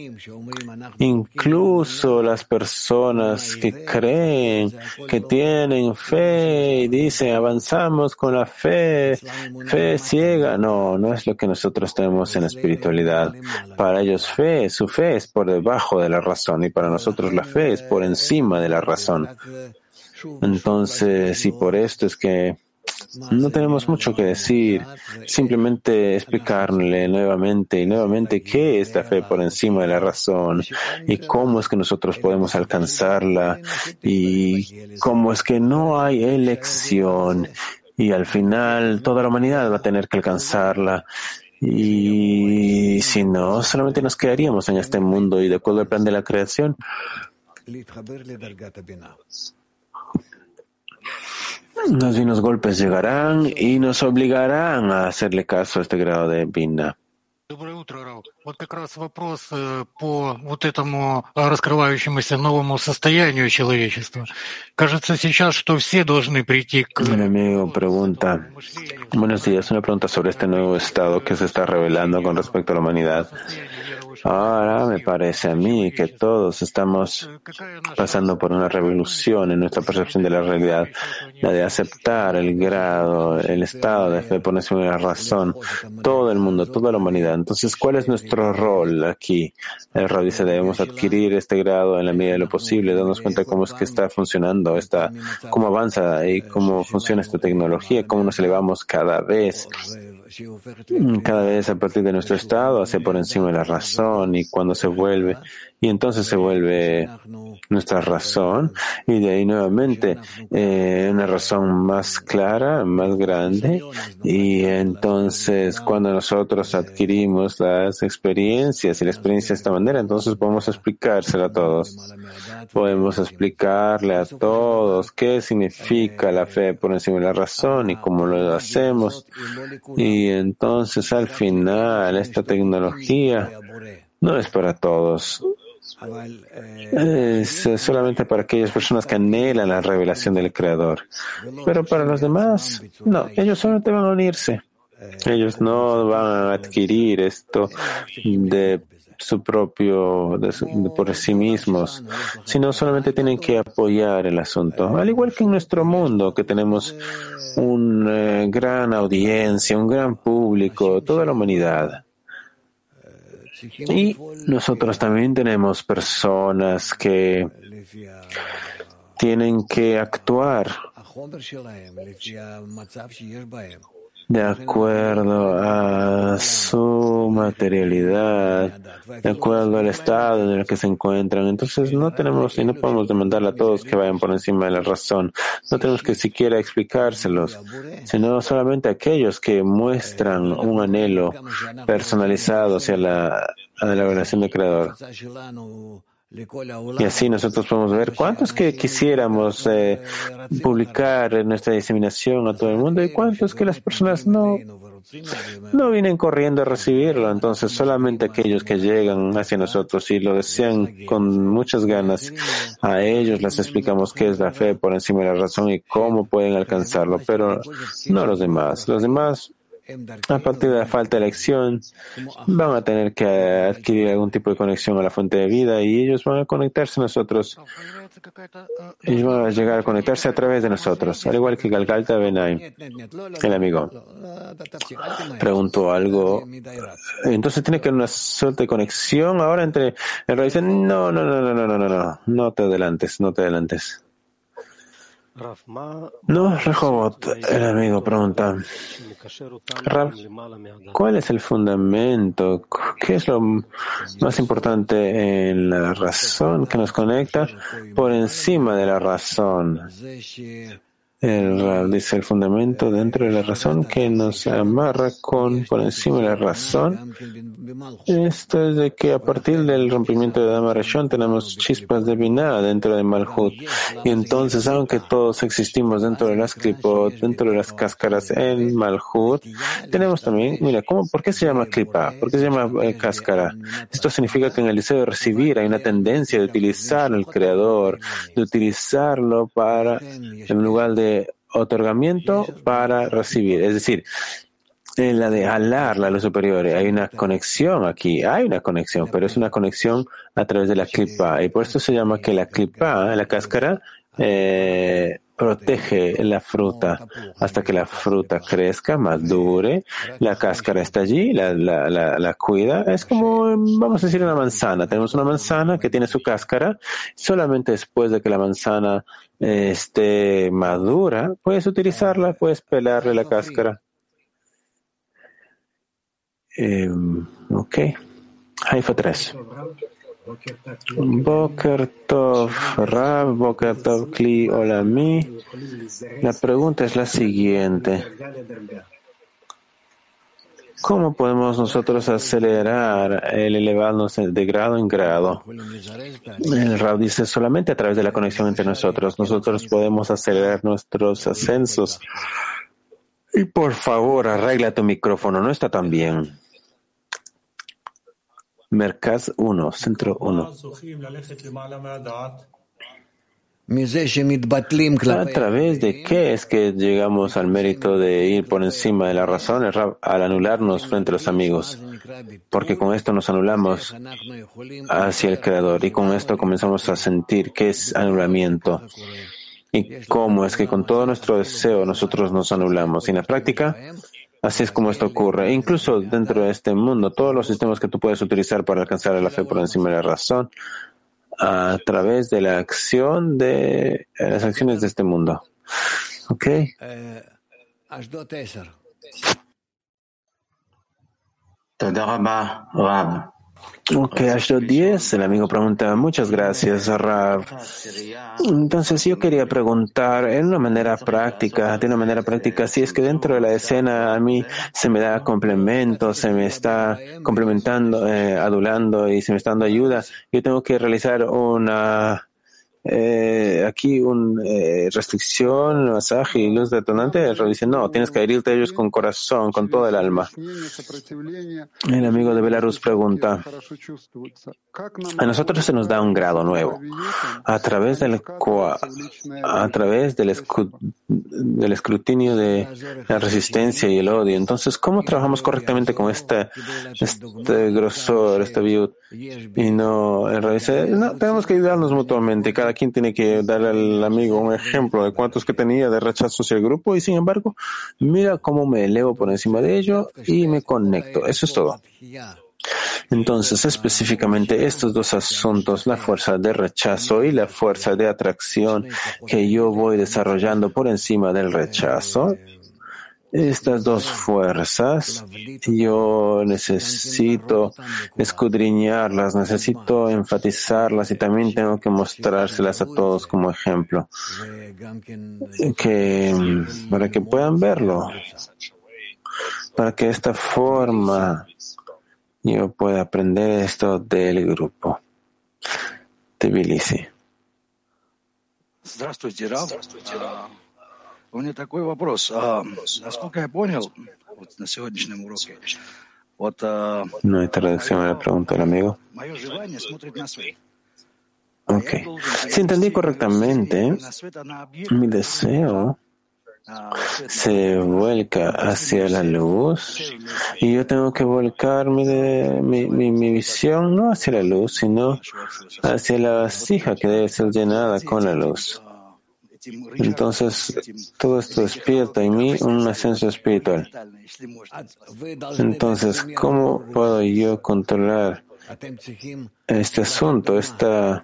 Incluso las personas que creen, que tienen fe y dicen avanzamos con la fe ciega. No es lo que nosotros tenemos en la espiritualidad. Para ellos su fe es por debajo de la razón y para nosotros la fe es por encima de la razón. Entonces, y por esto es que no tenemos mucho que decir, simplemente explicarle nuevamente y nuevamente qué es la fe por encima de la razón y cómo es que nosotros podemos alcanzarla y cómo es que no hay elección y al final toda la humanidad va a tener que alcanzarla. Y si no, solamente nos quedaríamos en este mundo y de acuerdo al plan de la creación. Los divinos golpes llegarán y nos obligarán a hacerle caso a este grado de Binah. Доброе утро, Рав. Вот как раз вопрос по вот этому раскрывающемуся новому состоянию человечества. Кажется сейчас, что все должны прийти к... El amigo pregunta, buenos días, una pregunta sobre este nuevo estado que se está revelando con respecto a la humanidad. Ahora me parece a mí que todos estamos pasando por una revolución en nuestra percepción de la realidad, la de aceptar el grado, el estado de fe por encima de la razón, todo el mundo, toda la humanidad. Entonces, ¿cuál es nuestro rol aquí? El Rab dice, debemos adquirir este grado en la medida de lo posible, darnos cuenta cómo es que está funcionando, cómo avanza y cómo funciona esta tecnología, cómo nos elevamos cada vez a partir de nuestro estado hacia por encima de la razón y cuando entonces se vuelve nuestra razón y de ahí nuevamente una razón más clara, más grande y entonces cuando nosotros adquirimos las experiencias y la experiencia de esta manera, entonces podemos explicárselo a todos. Podemos explicarle a todos qué significa la fe por encima de la razón y cómo lo hacemos. Y entonces al final esta tecnología no es para todos. Es solamente para aquellas personas que anhelan la revelación del Creador. Pero para los demás, no, ellos solamente van a unirse. Ellos no van a adquirir esto por sí mismos, sino solamente tienen que apoyar el asunto. Al igual que en nuestro mundo, que tenemos una gran audiencia, un gran público, toda la humanidad. Y nosotros también tenemos personas que tienen que actuar de acuerdo a su materialidad, de acuerdo al estado en el que se encuentran. Entonces no podemos demandarle a todos que vayan por encima de la razón. No tenemos que siquiera explicárselos, sino solamente a aquellos que muestran un anhelo personalizado hacia la revelación del Creador. Y así nosotros podemos ver cuántos que quisiéramos publicar nuestra diseminación a todo el mundo y cuántos que las personas no vienen corriendo a recibirlo. Entonces solamente aquellos que llegan hacia nosotros y lo desean con muchas ganas, a ellos les explicamos qué es la fe por encima de la razón y cómo pueden alcanzarlo, pero no a los demás. Los demás a partir de la falta de elección, van a tener que adquirir algún tipo de conexión a la fuente de vida y ellos van a conectarse a nosotros. Ellos van a llegar a conectarse a través de nosotros, al igual que Galgalta Benay, el amigo. Preguntó algo. Entonces tiene que haber una suerte de conexión ahora entre el Rab dice, no te adelantes. No, Rehovot, el amigo pregunta, Rab, ¿cuál es el fundamento? ¿Qué es lo más importante en la razón que nos conecta por encima de la razón? El Rab dice el fundamento dentro de la razón que nos amarra por encima de la razón. Esto es de que a partir del rompimiento de Dama Rishon tenemos chispas de Binah dentro de Malhut. Y entonces, aunque todos existimos dentro de las klipot, dentro de las cáscaras en Malhut, tenemos también, ¿por qué se llama klipa? ¿Por qué se llama cáscara? Esto significa que en el deseo de recibir hay una tendencia de utilizar al Creador, de utilizarlo en lugar de otorgamiento para recibir. Es decir, en la de alar la luz superior, hay una conexión aquí, pero es una conexión a través de la klipa. Y por esto se llama que la klipa, la cáscara, protege la fruta hasta que la fruta crezca, madure, la cáscara está allí, la cuida. Es como, vamos a decir, una manzana. Tenemos una manzana que tiene su cáscara. Solamente después de que la manzana esté madura, puedes utilizarla, puedes pelarle la cáscara. Ok. Haifa 3. Boker Tov Rab, Boker Tov Kli Olami. La pregunta es la siguiente. ¿Cómo podemos nosotros acelerar el elevarnos de grado en grado? El Rab dice solamente a través de la conexión entre nosotros. Nosotros podemos acelerar nuestros ascensos. Y por favor, arregla tu micrófono, no está tan bien. Merkaz 1, Centro 1. ¿A través de qué es que llegamos al mérito de ir por encima de la razón al anularnos frente a los amigos? Porque con esto nos anulamos hacia el Creador y con esto comenzamos a sentir qué es anulamiento y cómo es que con todo nuestro deseo nosotros nos anulamos. Y en la práctica, así es como esto ocurre. Incluso dentro de este mundo, todos los sistemas que tú puedes utilizar para alcanzar la fe por encima de la razón, a través de la acción de las acciones de este mundo. ¿Ok? Ok, Ashdod 10, el amigo pregunta, muchas gracias, Rav. Entonces yo quería preguntar de una manera práctica, si es que dentro de la escena a mí se me da complemento, se me está complementando, adulando y se me está dando ayuda, yo tengo que realizar una restricción, masaje y luz detonante. El Rav dice, no, tienes que adherirte a ellos con corazón, con todo el alma. El amigo de Belarus pregunta, a nosotros se nos da un grado nuevo, a través del escrutinio de la resistencia y el odio. Entonces, ¿cómo trabajamos correctamente con este grosor, este viud? Y no, el Rav dice, no, tenemos que ayudarnos mutuamente. Cada quien tiene que darle al amigo un ejemplo de cuántos que tenía de rechazo hacia el grupo y sin embargo, mira cómo me elevo por encima de ello y me conecto. Eso es todo. Entonces, específicamente estos dos asuntos, la fuerza de rechazo y la fuerza de atracción que yo voy desarrollando por encima del rechazo, estas dos fuerzas, yo necesito escudriñarlas, necesito enfatizarlas y también tengo que mostrárselas a todos como ejemplo, para que puedan verlo, para que de esta forma yo pueda aprender esto del grupo. Tbilisi. Здравствуйте, Рав. У меня такой вопрос. Насколько я понял, на сегодняшнем уроке, no hay traducción a la pregunta del amigo. мое желание смотрит на свет. Ok. Si entendí correctamente, mi deseo se vuelca hacia la luz y yo tengo que volcar mi visión no hacia la luz, sino hacia la vasija que debe ser llenada con la luz. Entonces, todo esto despierta en mí un ascenso espiritual. Entonces, ¿cómo puedo yo controlar este asunto, esta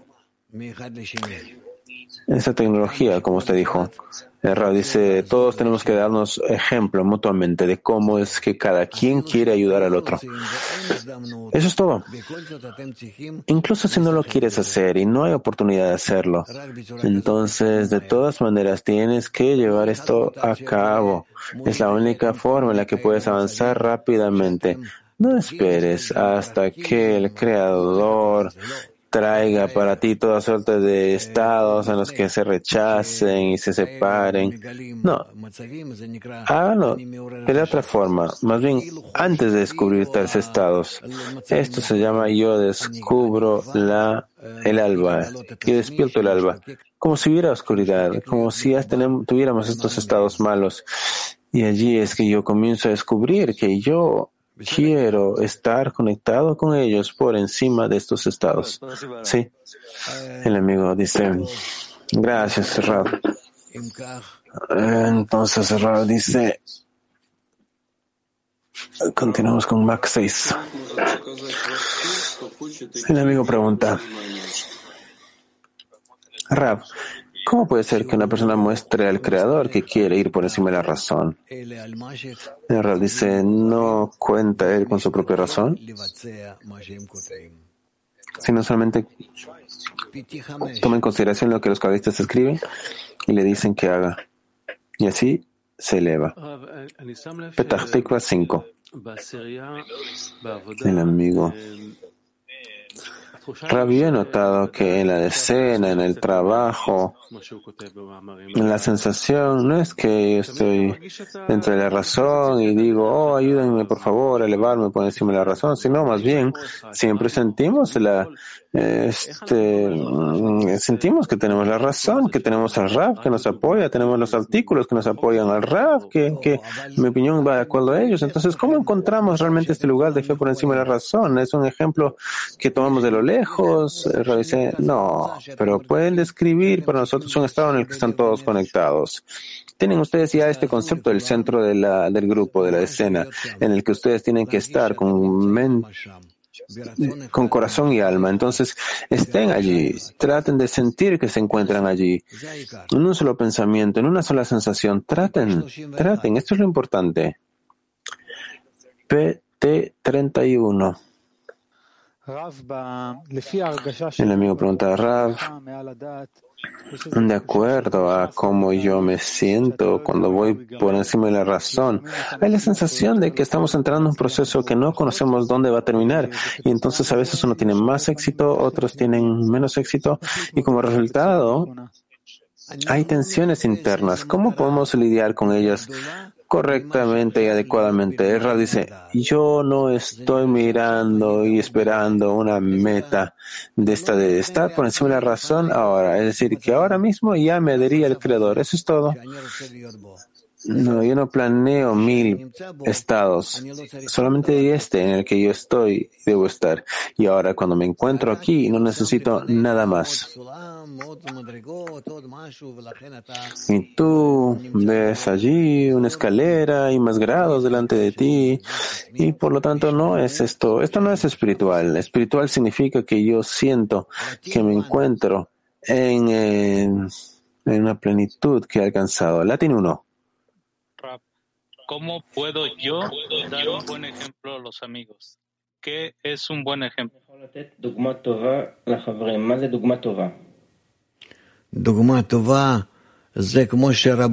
tecnología, como usted dijo? El Rab dice, todos tenemos que darnos ejemplo mutuamente de cómo es que cada quien quiere ayudar al otro. Eso es todo. Incluso si no lo quieres hacer y no hay oportunidad de hacerlo, entonces de todas maneras tienes que llevar esto a cabo. Es la única forma en la que puedes avanzar rápidamente. No esperes hasta que el Creador traiga para ti toda suerte de estados en los que se rechacen y se separen. No, háganlo de la otra forma, más bien antes de descubrir tales estados. Esto se llama yo descubro el alba, yo despierto el alba, como si hubiera oscuridad, como si ya tuviéramos estos estados malos. Y allí es que yo comienzo a descubrir que yo quiero estar conectado con ellos por encima de estos estados. Sí. El amigo dice, gracias, Rab. Entonces Rab dice, continuamos con Max 6. El amigo pregunta, Rab, ¿cómo puede ser que una persona muestre al Creador que quiere ir por encima de la razón? El Rab dice, ¿no cuenta él con su propia razón? Sino solamente toma en consideración lo que los cabalistas escriben y le dicen que haga. Y así se eleva. Petah Tikva 5. El amigo. Rabbi, he notado que en la decena, en el trabajo, en la sensación, no es que yo estoy dentro de la razón y digo, oh, ayúdenme por favor a elevarme por encima de la razón, sino más bien siempre sentimos sentimos que tenemos la razón, que tenemos al Rav que nos apoya, tenemos los artículos que nos apoyan al Rav, que en mi opinión va de acuerdo a ellos. Entonces, ¿cómo encontramos realmente este lugar de fe por encima de la razón? Es un ejemplo que tomamos de lo lejos. El Rav dice, no, pero pueden describir para nosotros un estado en el que están todos conectados. Tienen ustedes ya este concepto del centro del grupo, de la escena, en el que ustedes tienen que estar con corazón y alma. Entonces, estén allí, traten de sentir que se encuentran allí, en un solo pensamiento, en una sola sensación. Traten, esto es lo importante. PT 31. El amigo pregunta a Rav, de acuerdo a cómo yo me siento cuando voy por encima de la razón, hay la sensación de que estamos entrando en un proceso que no conocemos dónde va a terminar, y entonces a veces uno tiene más éxito, otros tienen menos éxito, y como resultado hay tensiones internas. ¿Cómo podemos lidiar con ellas correctamente y adecuadamente? El Rav dice, yo no estoy mirando y esperando una meta de estar por encima de la razón ahora, es decir, que ahora mismo ya me adherí al Creador. Eso es todo. No, yo no planeo 1000 estados, solamente este en el que yo estoy y debo estar. Y ahora cuando me encuentro aquí no necesito nada más. Y tú ves allí una escalera y más grados delante de ti, y por lo tanto no es esto no es espiritual. Espiritual significa que yo siento que me encuentro en una plenitud que he alcanzado. Latín 1. ¿Cómo puedo yo dar un buen ejemplo a los amigos? ¿Qué es un buen ejemplo?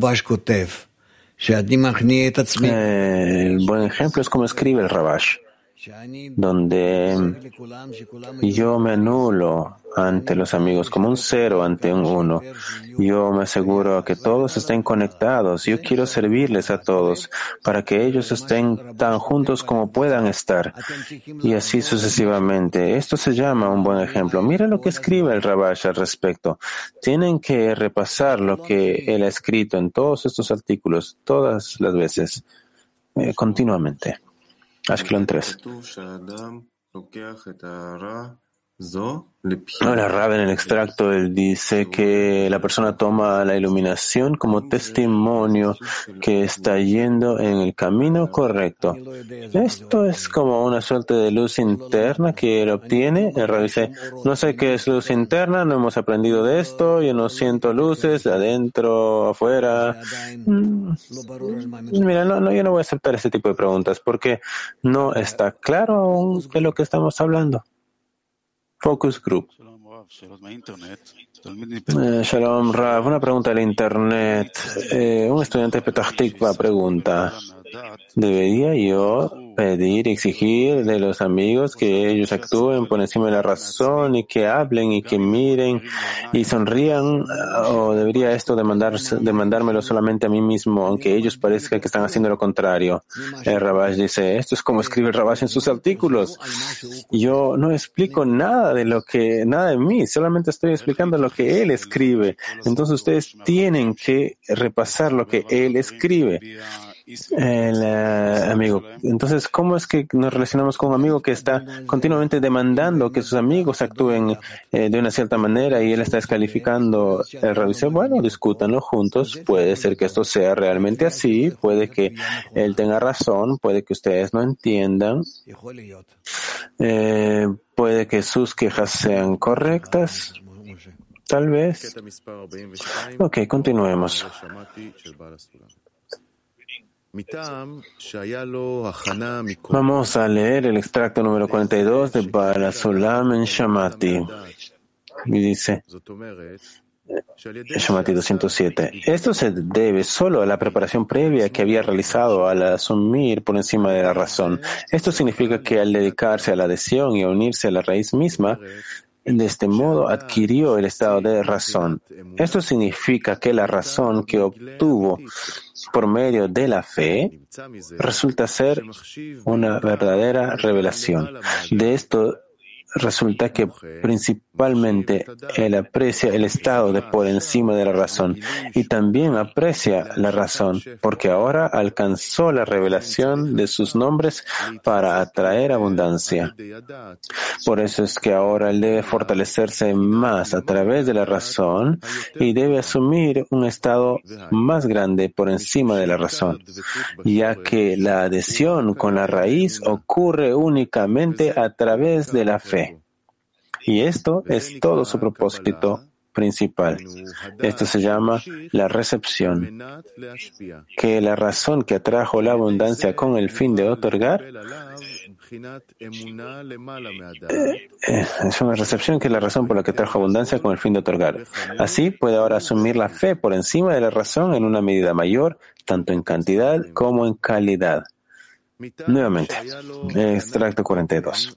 El buen ejemplo es como escribe el Rabash. donde yo me anulo ante los amigos como un cero ante un uno. Yo me aseguro que todos estén conectados. Yo quiero servirles a todos para que ellos estén tan juntos como puedan estar. Y así sucesivamente. Esto se llama un buen ejemplo. Mira lo que escribe el Rabash al respecto. Tienen que repasar lo que él ha escrito en todos estos artículos, todas las veces, continuamente. Ashkelon 3. Ahora, Rab, en el extracto, él dice que la persona toma la iluminación como testimonio que está yendo en el camino correcto. Esto es como una suerte de luz interna que él obtiene. El Rab dice, no sé qué es luz interna, no hemos aprendido de esto, yo no siento luces de adentro, afuera. Mira, yo no voy a aceptar ese tipo de preguntas porque no está claro aún de lo que estamos hablando. Focus Group. Shalom Rav, una pregunta del internet. Un estudiante de Petah Tikva pregunta: ¿debería yo pedir y exigir de los amigos que ellos actúen por encima de la razón y que hablen y que miren y sonrían? ¿O debería esto demandármelo solamente a mí mismo, aunque ellos parezcan que están haciendo lo contrario? El Rabash dice, esto es como escribe el Rabash en sus artículos. Yo no explico nada de mí, solamente estoy explicando lo que él escribe. Entonces ustedes tienen que repasar lo que él escribe. El amigo. Entonces, ¿cómo es que nos relacionamos con un amigo que está continuamente demandando que sus amigos actúen de una cierta manera y él está descalificando? El Rabbi dice, bueno, discútanlo juntos. Puede ser que esto sea realmente así, puede que él tenga razón, puede que ustedes no entiendan, puede que sus quejas sean correctas, tal vez. Ok, continuemos. Vamos a leer el extracto número 42 de Baal HaSulam en Shamati. Y dice, Shamati 207. Esto se debe solo a la preparación previa que había realizado al asumir por encima de la razón. Esto significa que al dedicarse a la adhesión y a unirse a la raíz misma, de este modo adquirió el estado de razón. Esto significa que la razón que obtuvo por medio de la fe resulta ser una verdadera revelación. De esto resulta que principalmente él aprecia el estado de por encima de la razón y también aprecia la razón porque ahora alcanzó la revelación de sus nombres para atraer abundancia. Por eso es que ahora él debe fortalecerse más a través de la razón y debe asumir un estado más grande por encima de la razón, ya que la adhesión con la raíz ocurre únicamente a través de la fe. Y esto es todo su propósito principal. Esto se llama la recepción, que la razón que atrajo la abundancia con el fin de otorgar es una recepción que es la razón por la que trajo abundancia con el fin de otorgar. Así puede ahora asumir la fe por encima de la razón en una medida mayor, tanto en cantidad como en calidad. Nuevamente, extracto 42.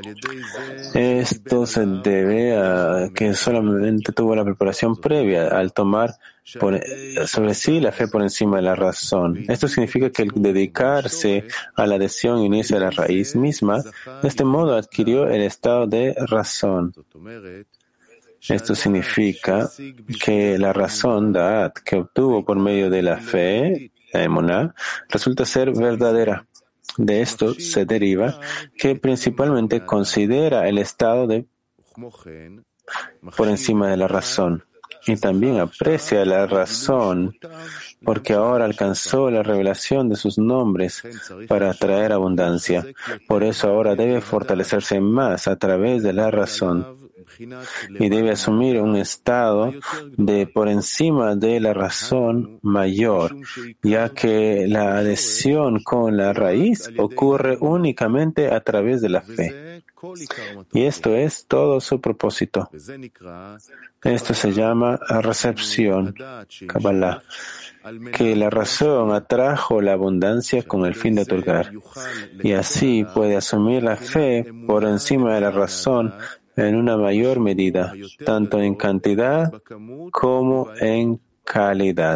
Esto se debe a que solamente tuvo la preparación previa al tomar sobre sí la fe por encima de la razón. Esto significa que el dedicarse a la adhesión y unirse a la raíz misma, de este modo adquirió el estado de razón. Esto significa que la razón Da'at que obtuvo por medio de la fe, la emuná, resulta ser verdadera. De esto se deriva que principalmente considera el estado de por encima de la razón y también aprecia la razón porque ahora alcanzó la revelación de sus nombres para atraer abundancia. Por eso ahora debe fortalecerse más a través de la razón y debe asumir un estado de por encima de la razón mayor, ya que la adhesión con la raíz ocurre únicamente a través de la fe. Y esto es todo su propósito. Esto se llama recepción, Kabbalah, que la razón atrajo la abundancia con el fin de otorgar. Y así puede asumir la fe por encima de la razón en una mayor medida, tanto en cantidad como en calidad.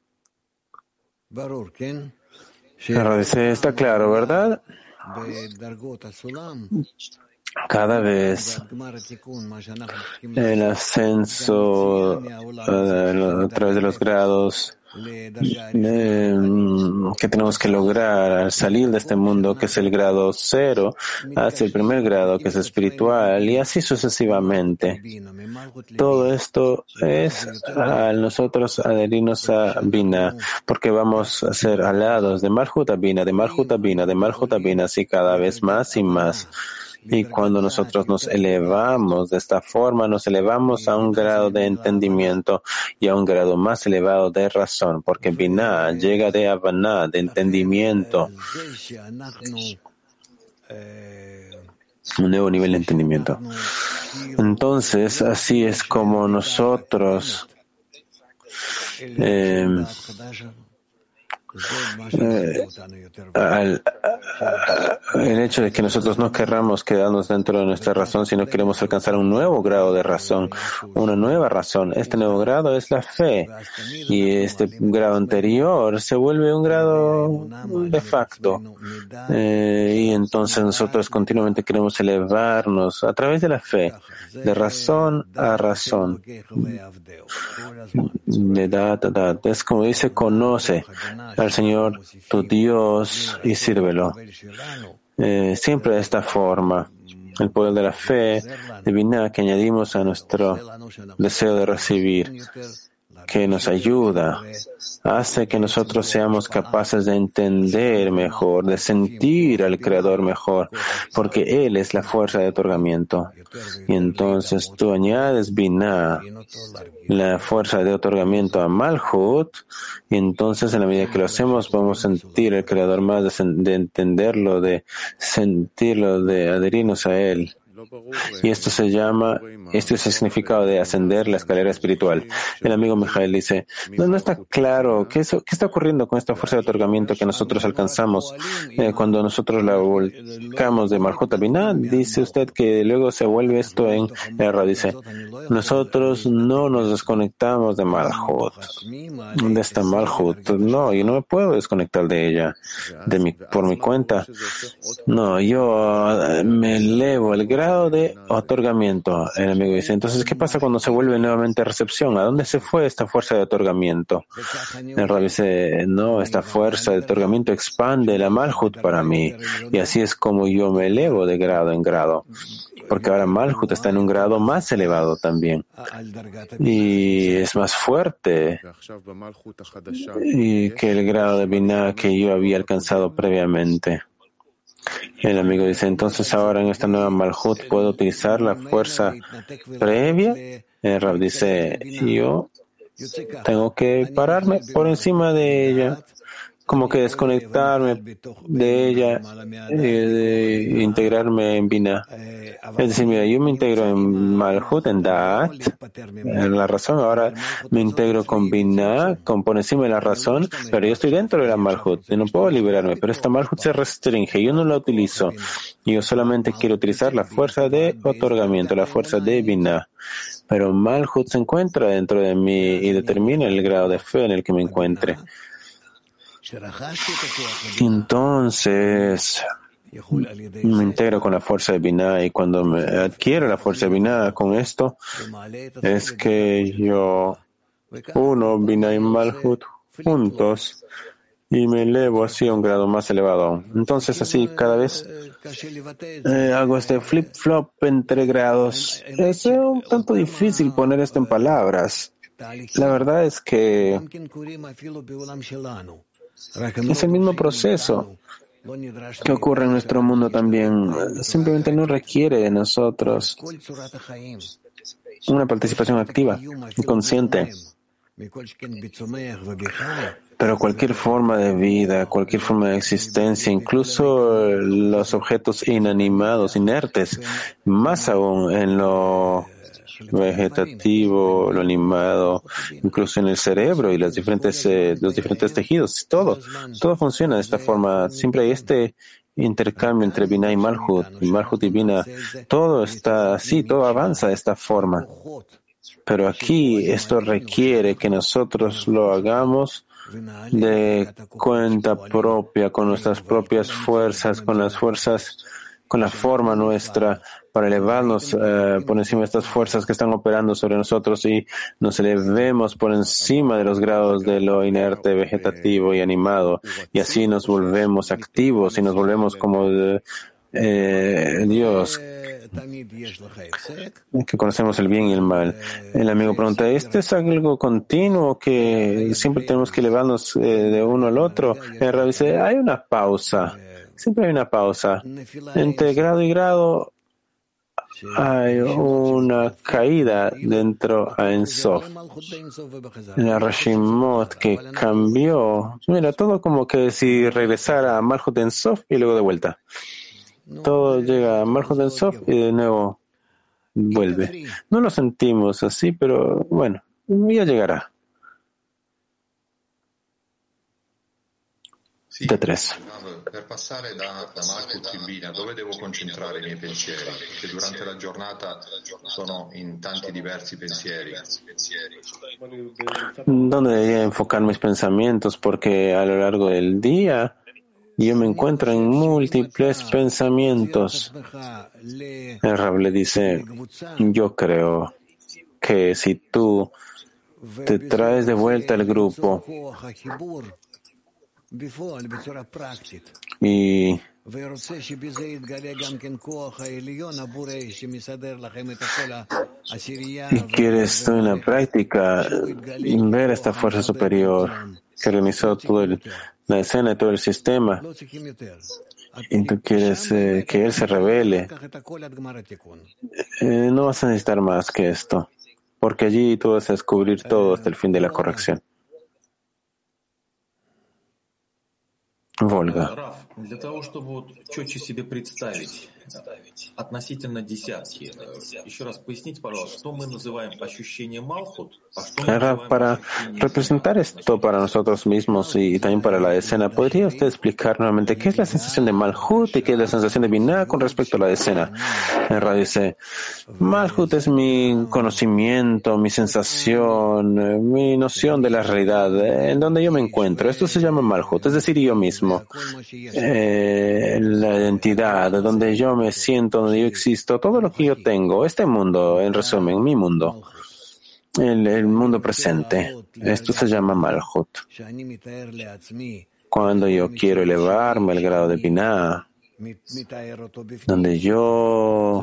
Está claro, ¿verdad? Cada vez el ascenso a través de los grados que tenemos que lograr al salir de este mundo, que es el grado 0, hacia el primer grado, que es espiritual, y así sucesivamente. Todo esto es al nosotros adherirnos a Bina, porque vamos a ser alados de Malhut a Bina, de Malhut a Bina, de Malhut a Bina, así cada vez más y más. Y cuando nosotros nos elevamos de esta forma, nos elevamos a un grado de entendimiento y a un grado más elevado de razón, porque Binah llega de Avaná, de entendimiento, un nuevo nivel de entendimiento. Entonces, así es como nosotros el hecho de que nosotros no querramos quedarnos dentro de nuestra razón, sino queremos alcanzar un nuevo grado de razón, una nueva razón. Este nuevo grado es la fe, y este grado anterior se vuelve un grado de facto. Y entonces nosotros continuamente queremos elevarnos a través de la fe, de razón a razón, de dat a dat. Es como dice, conoce al Señor tu Dios y sírvelo. Siempre de esta forma, el poder de la fe divina que añadimos a nuestro deseo de recibir, que nos ayuda, hace que nosotros seamos capaces de entender mejor, de sentir al Creador mejor, porque Él es la fuerza de otorgamiento. Y entonces tú añades Binah, la fuerza de otorgamiento a Malhut, y entonces en la medida que lo hacemos vamos a sentir al Creador más, de entenderlo, de sentirlo, de adherirnos a Él. Y esto se llama, este es el significado de ascender la escalera espiritual. El amigo Mijael dice, no está claro, ¿qué está ocurriendo con esta fuerza de otorgamiento que nosotros alcanzamos cuando nosotros la volcamos de Malhut a Binah? Dice usted que luego se vuelve esto en error. Dice, nosotros no nos desconectamos de Malhut, de esta Malhut. No, yo no me puedo desconectar de ella, por mi cuenta. No, yo me elevo el grado de otorgamiento. El amigo dice, entonces, ¿qué pasa cuando se vuelve nuevamente recepción? ¿A dónde se fue esta fuerza de otorgamiento? El rabbi dice, no, esta fuerza de otorgamiento expande la Malhut para mí, y así es como yo me elevo de grado en grado, porque ahora Malhut está en un grado más elevado también, y es más fuerte y que el grado de Binah que yo había alcanzado previamente. El amigo dice, entonces ahora en esta nueva Malhut puedo utilizar la fuerza previa. El Rab dice, yo tengo que pararme por encima de ella, como que desconectarme de ella, de integrarme en Binah. Es decir, mira, yo me integro en Malhut, en Da'at, en la razón, ahora me integro con Binah, por encima de la razón, pero yo estoy dentro de la Malhut, y no puedo liberarme, pero esta Malhut se restringe, yo no la utilizo, yo solamente quiero utilizar la fuerza de otorgamiento, la fuerza de Binah. Pero Malhut se encuentra dentro de mí y determina el grado de fe en el que me encuentre. Entonces, me integro con la fuerza de Binah, y cuando me adquiero la fuerza de Binah con esto, es que yo uno Binah y Malhut juntos y me elevo así a un grado más elevado aún. Entonces, así cada vez hago este flip-flop entre grados. Es un tanto difícil poner esto en palabras. La verdad es que es el mismo proceso que ocurre en nuestro mundo también. Simplemente no requiere de nosotros una participación activa y consciente. Pero cualquier forma de vida, cualquier forma de existencia, incluso los objetos inanimados, inertes, más aún en lo vegetativo, lo animado, incluso en el cerebro y los diferentes tejidos, todo funciona de esta forma. Siempre hay este intercambio entre Binah y Malhut y Binah. Todo está así, todo avanza de esta forma. Pero aquí esto requiere que nosotros lo hagamos de cuenta propia, con nuestras propias fuerzas, con la forma nuestra, para elevarnos por encima de estas fuerzas que están operando sobre nosotros y nos elevemos por encima de los grados de lo inerte, vegetativo y animado, y así nos volvemos activos y nos volvemos como Dios, que conocemos el bien y el mal. El amigo pregunta, ¿este es algo continuo que siempre tenemos que elevarnos de uno al otro? El Rabbi dice, hay una pausa, siempre hay una pausa. Entre grado y grado hay una caída dentro a Ein Sof. La Rashimot que cambió, mira, todo como que si regresara a Malhut Ein Sof y luego de vuelta. Todo llega a Malhut Ein Sof y de nuevo vuelve. No lo sentimos así, pero bueno, ya llegará. Sì, De 3. per passare da Malkut e Bina, dove devo concentrare i miei pensieri? Che durante la giornata sono in tanti diversi pensieri. ¿Dónde debería enfocar mis pensamientos? Porque a lo largo del día yo me encuentro en múltiples pensamientos. El Rab le dice, yo creo que si tú te traes de vuelta al grupo y quieres en la práctica ver esta fuerza superior que organizó la escena y todo el sistema, y tú quieres que Él se revele, no vas a necesitar más que esto, porque allí tú vas a descubrir todo hasta el fin de la corrección. Volga. Для того, чтобы четче себе представить относительно десятки, еще раз поясните, пожалуйста, что мы называем ощущение Малхут, а что мы называем Para ощущение representar esto para nosotros mismos y también para la escena, ¿podría usted explicar nuevamente qué es la sensación de Malhut y qué es la sensación de Binah con respecto a la escena? El Rab dice, Malhut es mi conocimiento, mi sensación, mi noción de la realidad, en donde yo me encuentro. Esto se llama Malhut, es decir, yo mismo. La identidad, donde yo me siento, donde yo existo, todo lo que yo tengo, este mundo, en resumen, mi mundo, el mundo presente, esto se llama Malhut. Cuando yo quiero elevarme al grado de Binah, donde yo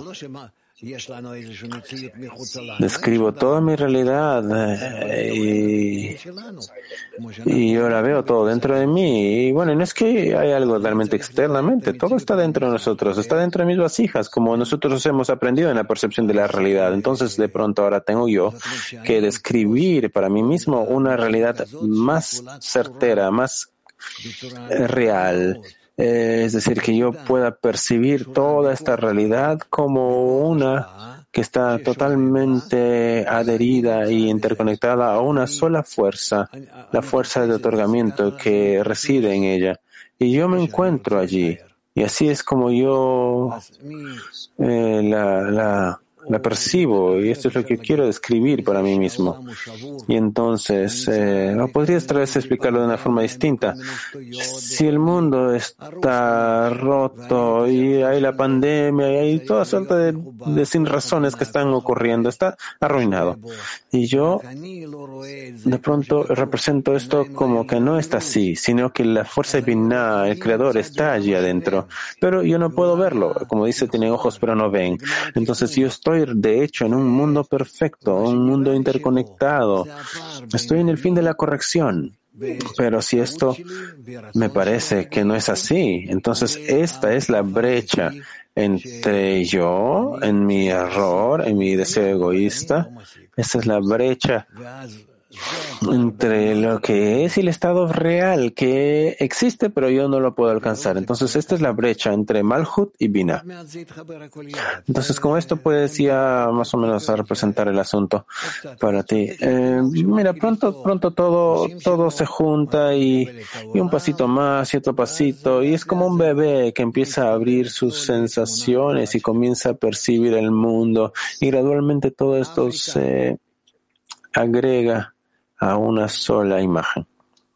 describo toda mi realidad y yo la veo todo dentro de mí. Y bueno, no es que hay algo realmente externamente, todo está dentro de nosotros, está dentro de mis vasijas, como nosotros hemos aprendido en la percepción de la realidad. Entonces, de pronto ahora tengo yo que describir para mí mismo una realidad más certera, más real. Es decir, que yo pueda percibir toda esta realidad como una que está totalmente adherida y interconectada a una sola fuerza, la fuerza de otorgamiento que reside en ella. Y yo me encuentro allí. Y así es como yo la percibo, y esto es lo que quiero describir para mí mismo. Y entonces, podrías otra vez explicarlo de una forma distinta. Si el mundo está roto y hay la pandemia y hay toda suerte de sin razones que están ocurriendo, está arruinado. Y yo, de pronto, represento esto como que no está así, sino que la fuerza de Binah, el Creador, está allí adentro. Pero yo no puedo verlo. Como dice, tienen ojos pero no ven. Entonces yo estoy de hecho en un mundo perfecto, un mundo interconectado. Estoy en el fin de la corrección. Pero si esto me parece que no es así, entonces esta es la brecha entre yo, en mi error, en mi deseo egoísta. Esta es la brecha entre lo que es y el estado real que existe, pero yo no lo puedo alcanzar. Entonces, esta es la brecha entre Malhut y Bina. Entonces, con esto puedes ya más o menos representar el asunto para ti. Mira, pronto todo se junta y un pasito más y otro pasito, y es como un bebé que empieza a abrir sus sensaciones y comienza a percibir el mundo, y gradualmente todo esto se agrega a una sola imagen.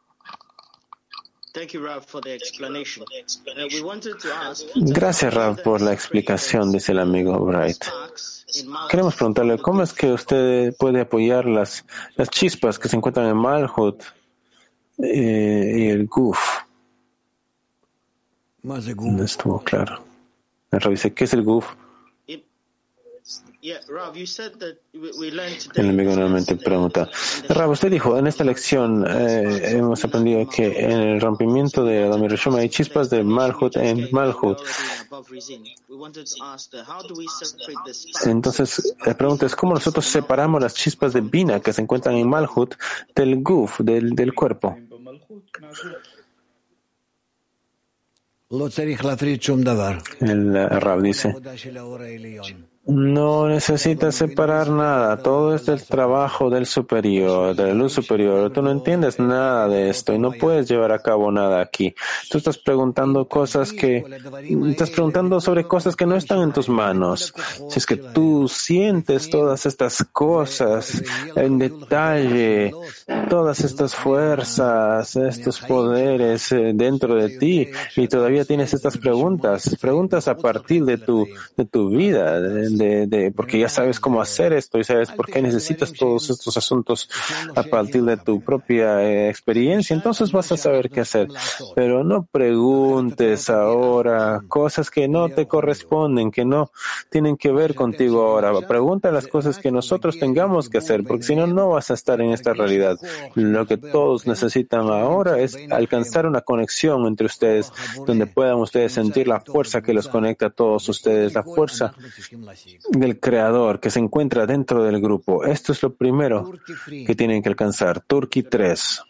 Gracias, Rav, por la explicación, dice el amigo Bright. Queremos preguntarle, ¿cómo es que usted puede apoyar las chispas que se encuentran en Malhut y el Guf? No estuvo claro. El Rav dice, ¿qué es el Guf? El amigo nuevamente pregunta, Rav, usted dijo, en esta lección hemos aprendido que en el rompimiento de Adam y Rishon hay chispas de Malhut en Malhut. Entonces, la pregunta es, ¿cómo nosotros separamos las chispas de Bina que se encuentran en Malhut del Guf, del cuerpo? El Rav dice, no necesitas separar nada. Todo es del trabajo del superior, de la luz superior. Tú no entiendes nada de esto y no puedes llevar a cabo nada aquí. Tú estás preguntando sobre cosas que no están en tus manos. Si es que tú sientes todas estas cosas en detalle, todas estas fuerzas, estos poderes dentro de ti, y todavía tienes estas preguntas a partir de tu vida, porque ya sabes cómo hacer esto y sabes por qué necesitas todos estos asuntos a partir de tu propia experiencia, entonces vas a saber qué hacer. Pero no preguntes ahora cosas que no te corresponden, que no tienen que ver contigo ahora. Pregunta las cosas que nosotros tengamos que hacer, porque si no, no vas a estar en esta realidad. Lo que todos necesitan ahora es alcanzar una conexión entre ustedes, donde puedan ustedes sentir la fuerza que los conecta a todos ustedes, la fuerza del Creador que se encuentra dentro del grupo. Esto es lo primero que tienen que alcanzar. Turkey 3.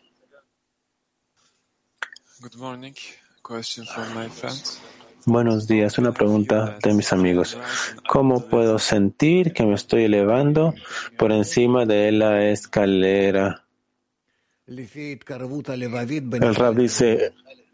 Good morning. Question from my friend. Buenos días. Una pregunta de mis amigos. ¿Cómo puedo sentir que me estoy elevando por encima de la escalera? El Rab dice,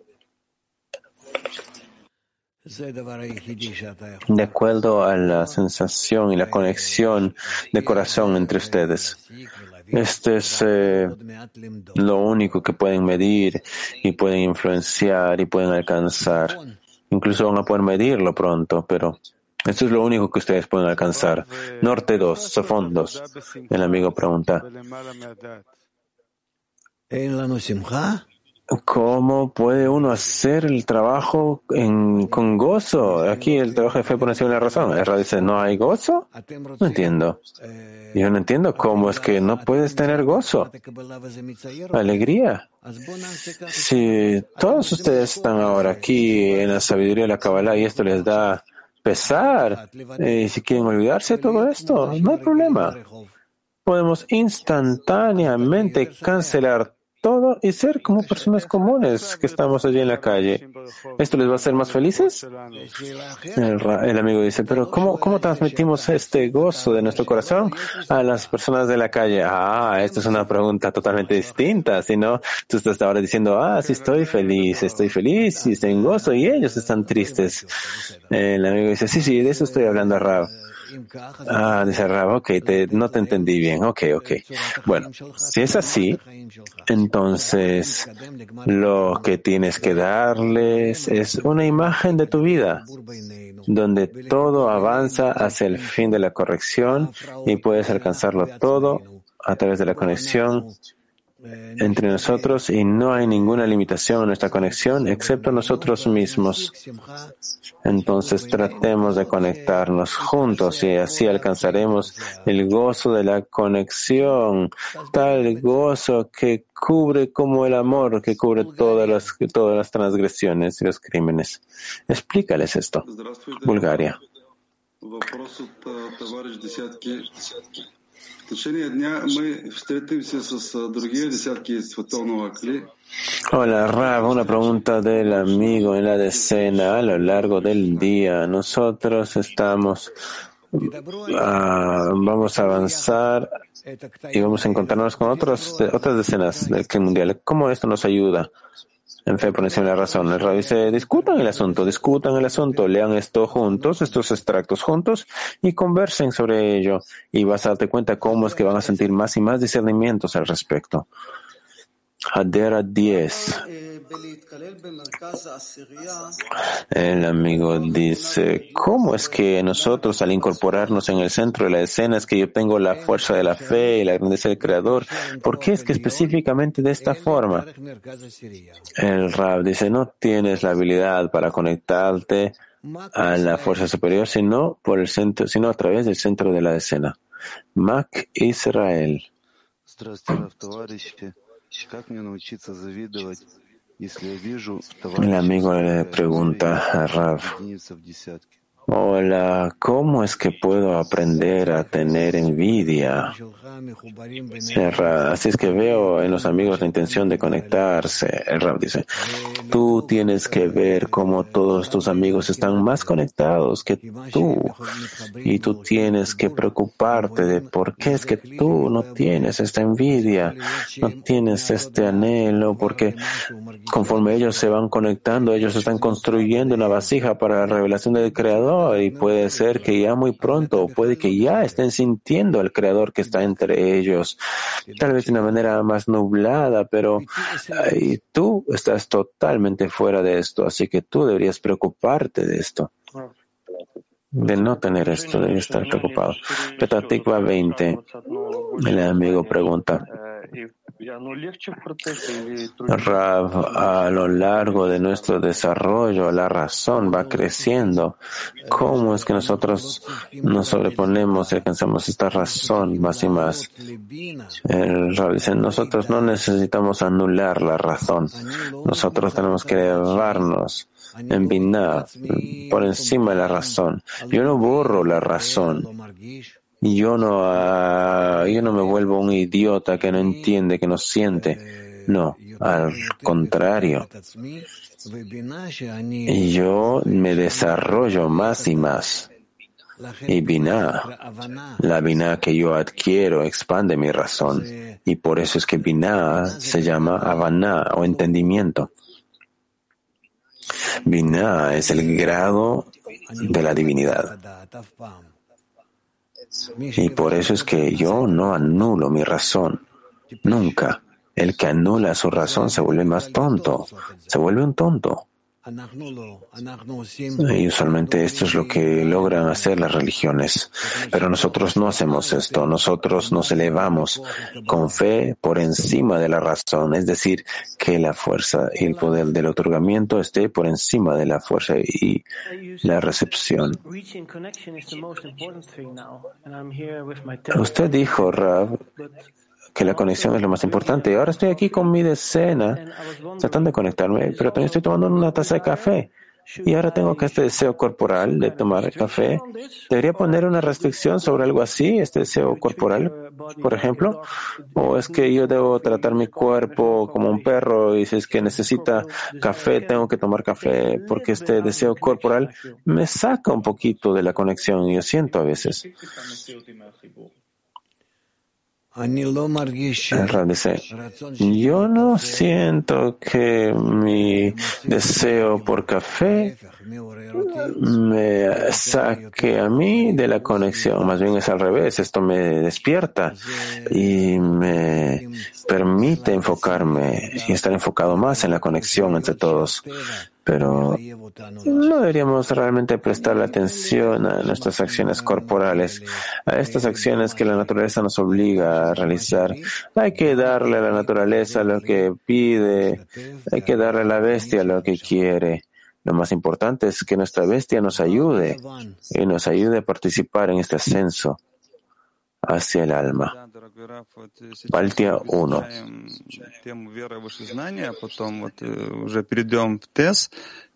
de acuerdo a la sensación y la conexión de corazón entre ustedes. Este es lo único que pueden medir y pueden influenciar y pueden alcanzar. Incluso van a poder medirlo pronto, pero esto es lo único que ustedes pueden alcanzar. Norte 2, Sofón 2. El amigo pregunta, ¿cómo puede uno hacer el trabajo con gozo? Aquí el trabajo de fe por encima de la razón. El Rab dice, ¿no hay gozo? No entiendo. Yo no entiendo cómo es que no puedes tener gozo, alegría. Si todos ustedes están ahora aquí en la sabiduría de la Kabbalah y esto les da pesar, y si quieren olvidarse de todo esto, no hay problema. Podemos instantáneamente cancelar todo y ser como personas comunes que estamos allí en la calle. ¿Esto les va a hacer más felices? El amigo dice, pero ¿cómo transmitimos este gozo de nuestro corazón a las personas de la calle? Esta es una pregunta totalmente distinta. Si no, tú estás ahora diciendo, sí estoy feliz y estoy en gozo y ellos están tristes. El amigo dice, sí, de eso estoy hablando, Rab. Dice Rab, no te entendí bien. Ok. Bueno, si es así, entonces lo que tienes que darles es una imagen de tu vida, donde todo avanza hacia el fin de la corrección y puedes alcanzarlo todo a través de la conexión entre nosotros y no hay ninguna limitación en nuestra conexión excepto nosotros mismos. Entonces tratemos de conectarnos juntos y así alcanzaremos el gozo de la conexión, tal gozo que cubre como el amor, que cubre todas las transgresiones y los crímenes. Explícales esto. Bulgaria. Hola, Rav, una pregunta del amigo en la decena. A lo largo del día, nosotros vamos a avanzar y vamos a encontrarnos con otras decenas del Club Mundial. ¿Cómo esto nos ayuda? En fe por encima de la razón. El Rav dice, discutan el asunto, lean esto juntos, estos extractos juntos, y conversen sobre ello. Y vas a darte cuenta cómo es que van a sentir más y más discernimientos al respecto. Hadera 10. El amigo dice, ¿cómo es que nosotros al incorporarnos en el centro de la escena es que yo tengo la fuerza de la fe y la grandeza del Creador? ¿Por qué es que específicamente de esta forma? El Rab dice, no tienes la habilidad para conectarte a la fuerza superior, sino a través del centro de la escena. Mac Israel. El amigo le pregunta a Rav, hola, ¿cómo es que puedo aprender a tener envidia? Así es que veo en los amigos la intención de conectarse. El Rav dice, tú tienes que ver cómo todos tus amigos están más conectados que tú. Y tú tienes que preocuparte de por qué es que tú no tienes esta envidia, no tienes este anhelo, porque conforme ellos se van conectando, ellos están construyendo una vasija para la revelación del Creador. Y puede ser que ya muy pronto, o puede que ya estén sintiendo al Creador que está entre ellos, tal vez de una manera más nublada, pero tú estás totalmente fuera de esto, así que tú deberías preocuparte de esto, de no tener esto, deberías estar preocupado. Petah Tikva 20, el amigo pregunta, Rav, a lo largo de nuestro desarrollo, la razón va creciendo. ¿Cómo es que nosotros nos sobreponemos y alcanzamos esta razón más y más? El Rav dice, nosotros no necesitamos anular la razón. Nosotros tenemos que elevarnos en Binah, por encima de la razón. Yo no borro la razón. Yo no me vuelvo un idiota que no entiende, que no siente. No, al contrario. Yo me desarrollo más y más. Y la Binah que yo adquiero expande mi razón. Y por eso es que Binah se llama Havaná o entendimiento. Binah es el grado de la divinidad. Y por eso es que yo no anulo mi razón. Nunca. El que anula su razón se vuelve más tonto. Se vuelve un tonto. Y usualmente esto es lo que logran hacer las religiones. Pero nosotros no hacemos esto. Nosotros nos elevamos con fe por encima de la razón. Es decir, que la fuerza y el poder del otorgamiento esté por encima de la fuerza y la recepción. Usted dijo, Rav, que la conexión es lo más importante. Ahora estoy aquí con mi decena, tratando de conectarme, pero también estoy tomando una taza de café. Y ahora tengo que este deseo corporal de tomar café. ¿Debería poner una restricción sobre algo así, este deseo corporal, por ejemplo? ¿O es que yo debo tratar mi cuerpo como un perro y si es que necesita café, tengo que tomar café? Porque este deseo corporal me saca un poquito de la conexión y yo siento a veces. El Rab dice, yo no siento que mi deseo por café me saque a mí de la conexión, más bien es al revés, esto me despierta y me permite enfocarme y estar enfocado más en la conexión entre todos. Pero no deberíamos realmente prestarle atención a nuestras acciones corporales, a estas acciones que la naturaleza nos obliga a realizar. Hay que darle a la naturaleza lo que pide, hay que darle a la bestia lo que quiere. Lo más importante es que nuestra bestia nos ayude y nos ayude a participar en este ascenso hacia el alma. Paltia 1.